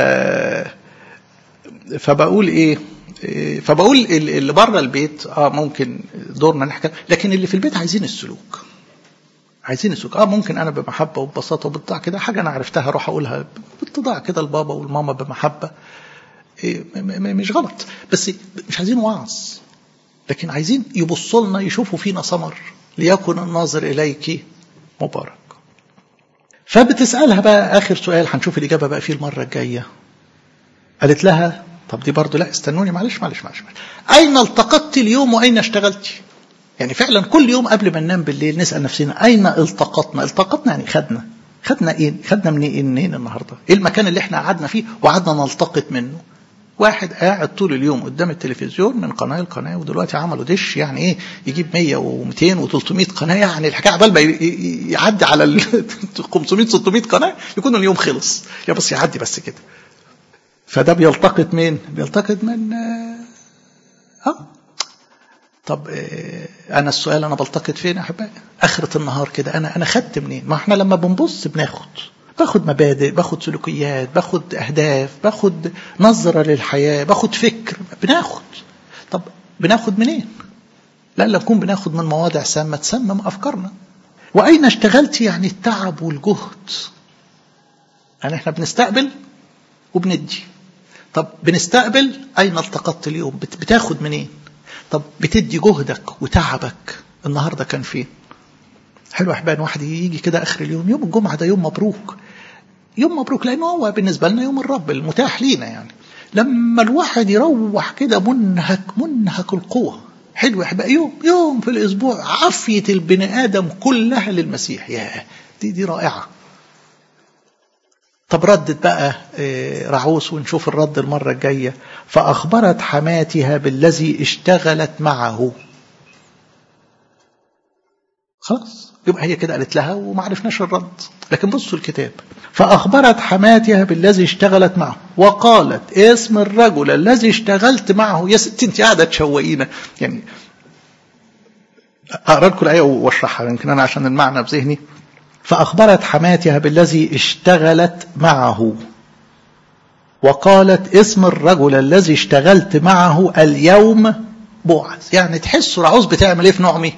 فبقول ايه فبقول اللي بره البيت اه ممكن دورنا نحكي، لكن اللي في البيت عايزين السلوك، عايزين السلوك. اه ممكن انا بمحبه وببساطه وبالطاعه كده حاجه انا عرفتها اروح اقولها باتضاع كده لبابا والماما بمحبه، إيه مش غلط، بس مش عايزين وعظ، لكن عايزين يبصوا لنا يشوفوا فينا ثمر. ليكن الناظر اليك مبارك. فبتسالها بقى اخر سؤال هنشوف الاجابه بقى فيه المره الجايه. قالت لها طب دي برضو لا استنوني معلش معلش معلش أين التقطت اليوم وأين اشتغلت؟ يعني فعلا كل يوم قبل ما ننام بالليل نسأل نفسنا أين التقطنا؟ التقطنا يعني خدنا خدنا إيه؟ خدنا منين إيه النهاردة؟ إيه المكان اللي إحنا قعدنا فيه وقعدنا نلتقط منه؟ واحد قاعد طول اليوم قدام التلفزيون من قناة لقناة، ودلوقتي عملوا دش يعني إيه يجيب مية ومئتين وثلاثمائة قناة، يعني الحكاية عبال ما يعدي على ال خمسمائة ستمائة قناة يكون اليوم خلص، يا بس يعدي بس كده. فده بيلتقط مين؟ بيلتقط من اه طب آه انا السؤال انا بلتقط فين يا احبائي؟ اخرة النهار كده انا انا خدت منين؟ ما احنا لما بنبص بناخد باخد مبادئ، باخد سلوكيات، باخد اهداف، باخد نظرة للحياة، باخد فكر، بناخد. طب بناخد منين؟ لا نكون بناخد من مواضع سامة تسمم افكارنا. واين اشتغلت؟ يعني التعب والجهد، يعني احنا بنستقبل وبندي. طب بنستقبل أين التقطت اليوم؟ بتاخد منين؟ طب بتدي جهدك وتعبك النهاردة كان فين؟ حلو يا أحبان واحد يجي كده آخر اليوم، يوم الجمعة ده يوم مبروك، يوم مبروك لأنه هو بالنسبة لنا يوم الرب المتاح لينا. يعني لما الواحد يروح كده منهك منهك القوة، حلو يا أحبان يوم يوم في الأسبوع عافية البني آدم كلها للمسيح، يا دي دي رائعة. طب ردت بقى رعوس ونشوف الرد المرة الجاية. فأخبرت حماتها بالذي اشتغلت معه. خلاص يبقى هي كده قالت لها وما عرفناش الرد، لكن بصوا الكتاب. فأخبرت حماتها بالذي اشتغلت معه وقالت اسم الرجل الذي اشتغلت معه. يا ستي انت قاعدة تشوقينا، يعني أقرأ لكم الآية واشرحها يمكن أنا عشان المعنى بذهني. فأخبرت حماتها بالذي اشتغلت معه وقالت اسم الرجل الذي اشتغلت معه اليوم بوعز. يعني تحسوا رعوز بتعمل ايه في نعمي؟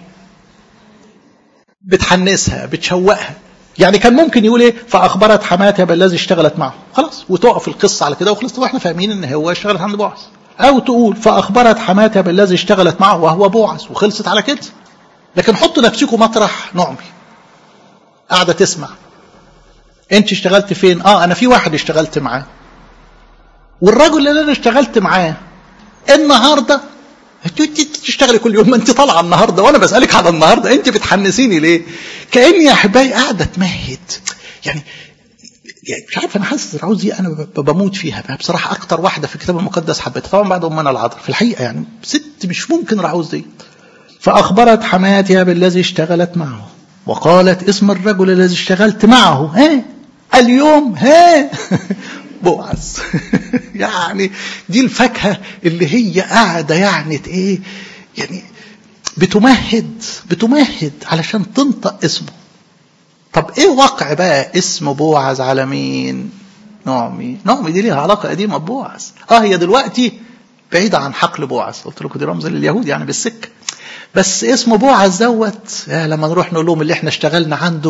بتحنسها بتشوقها. يعني كان ممكن يقول ايه فأخبرت حماتها بالذي اشتغلت معه خلاص وتقف القصة على كده وخلصت واحنا فاهمين ان هو اشتغلت عند بوعز، او تقول فأخبرت حماتها بالذي اشتغلت معه وهو بوعز وخلصت على كده. لكن حطوا نفسكم مطرح نعمي قاعدة تسمع. انت اشتغلت فين؟ اه انا في واحد اشتغلت معاه، والرجل اللي انا اشتغلت معاه النهاردة انت تشتغلي كل يوم، ما انت طالعه النهارده وانا بسألك على النهارده، انت بتحنسيني ليه؟ كأني يا احبائي قاعدة تمهد. يعني يعني مش عارف، انا حاسس رعوز دي انا بموت فيها بصراحة، اكتر واحدة في الكتاب المقدس حبيتها طبعا بعد امنا العذراء في الحقيقة، يعني ست مش ممكن رعوز دي. فأخبرت حماتها بالذي اشتغلت معه وقالت اسم الرجل الذي اشتغلت معه ها اليوم ها بوعز. يعني دي الفاكهة اللي هي قاعدة يعني ايه يعني بتمهد بتمهد علشان تنطق اسمه. طب ايه واقع بقى اسم بوعز على مين؟ نعمي. نعمي دي ليها علاقة قديمة ببوعز. اه هي دلوقتي بعيدة عن حقل بوعز، قلت لكم دي رمز لليهود يعني بالسكة، بس اسمه بوعز دوت لما نروح نقول لهم اللي احنا اشتغلنا عنده،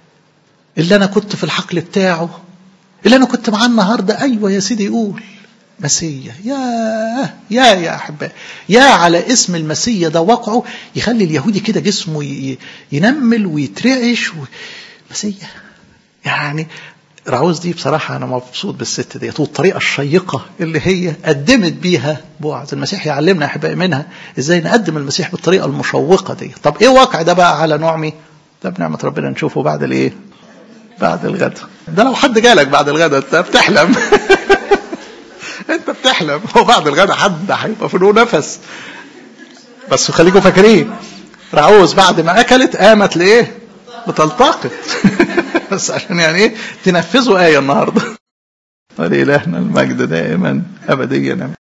اللي انا كنت في الحقل بتاعه، اللي انا كنت معاه النهارده، ايوه يا سيدي قول مسيا. يا يا يا أحبائي، يا على اسم المسيا ده وقعه يخلي اليهودي كده جسمه ينمل ويترعش و... مسيا يعني. راعوز دي بصراحة أنا مبسوط بالست دي، والطريقة الشيقة اللي هي قدمت بيها بوعز. المسيح يعلمنا يا أحبائي منها إزاي نقدم المسيح بالطريقة المشوقة دي. طب إيه واقع ده بقى على نعمي؟ ده بنعمة ربنا نشوفه بعد الإيه؟ بعد الغد. ده لو حد جالك بعد الغد أنت بتحلم أنت بتحلم. هو بعد الغد حد هيبقى في له نفس. بس خليكم فاكرين راعوز بعد ما أكلت قامت لإيه؟ بتلتقط بس عشان يعني ايه تنفذوا آية النهاردة. ولإلهنا المجد دائما أبديا.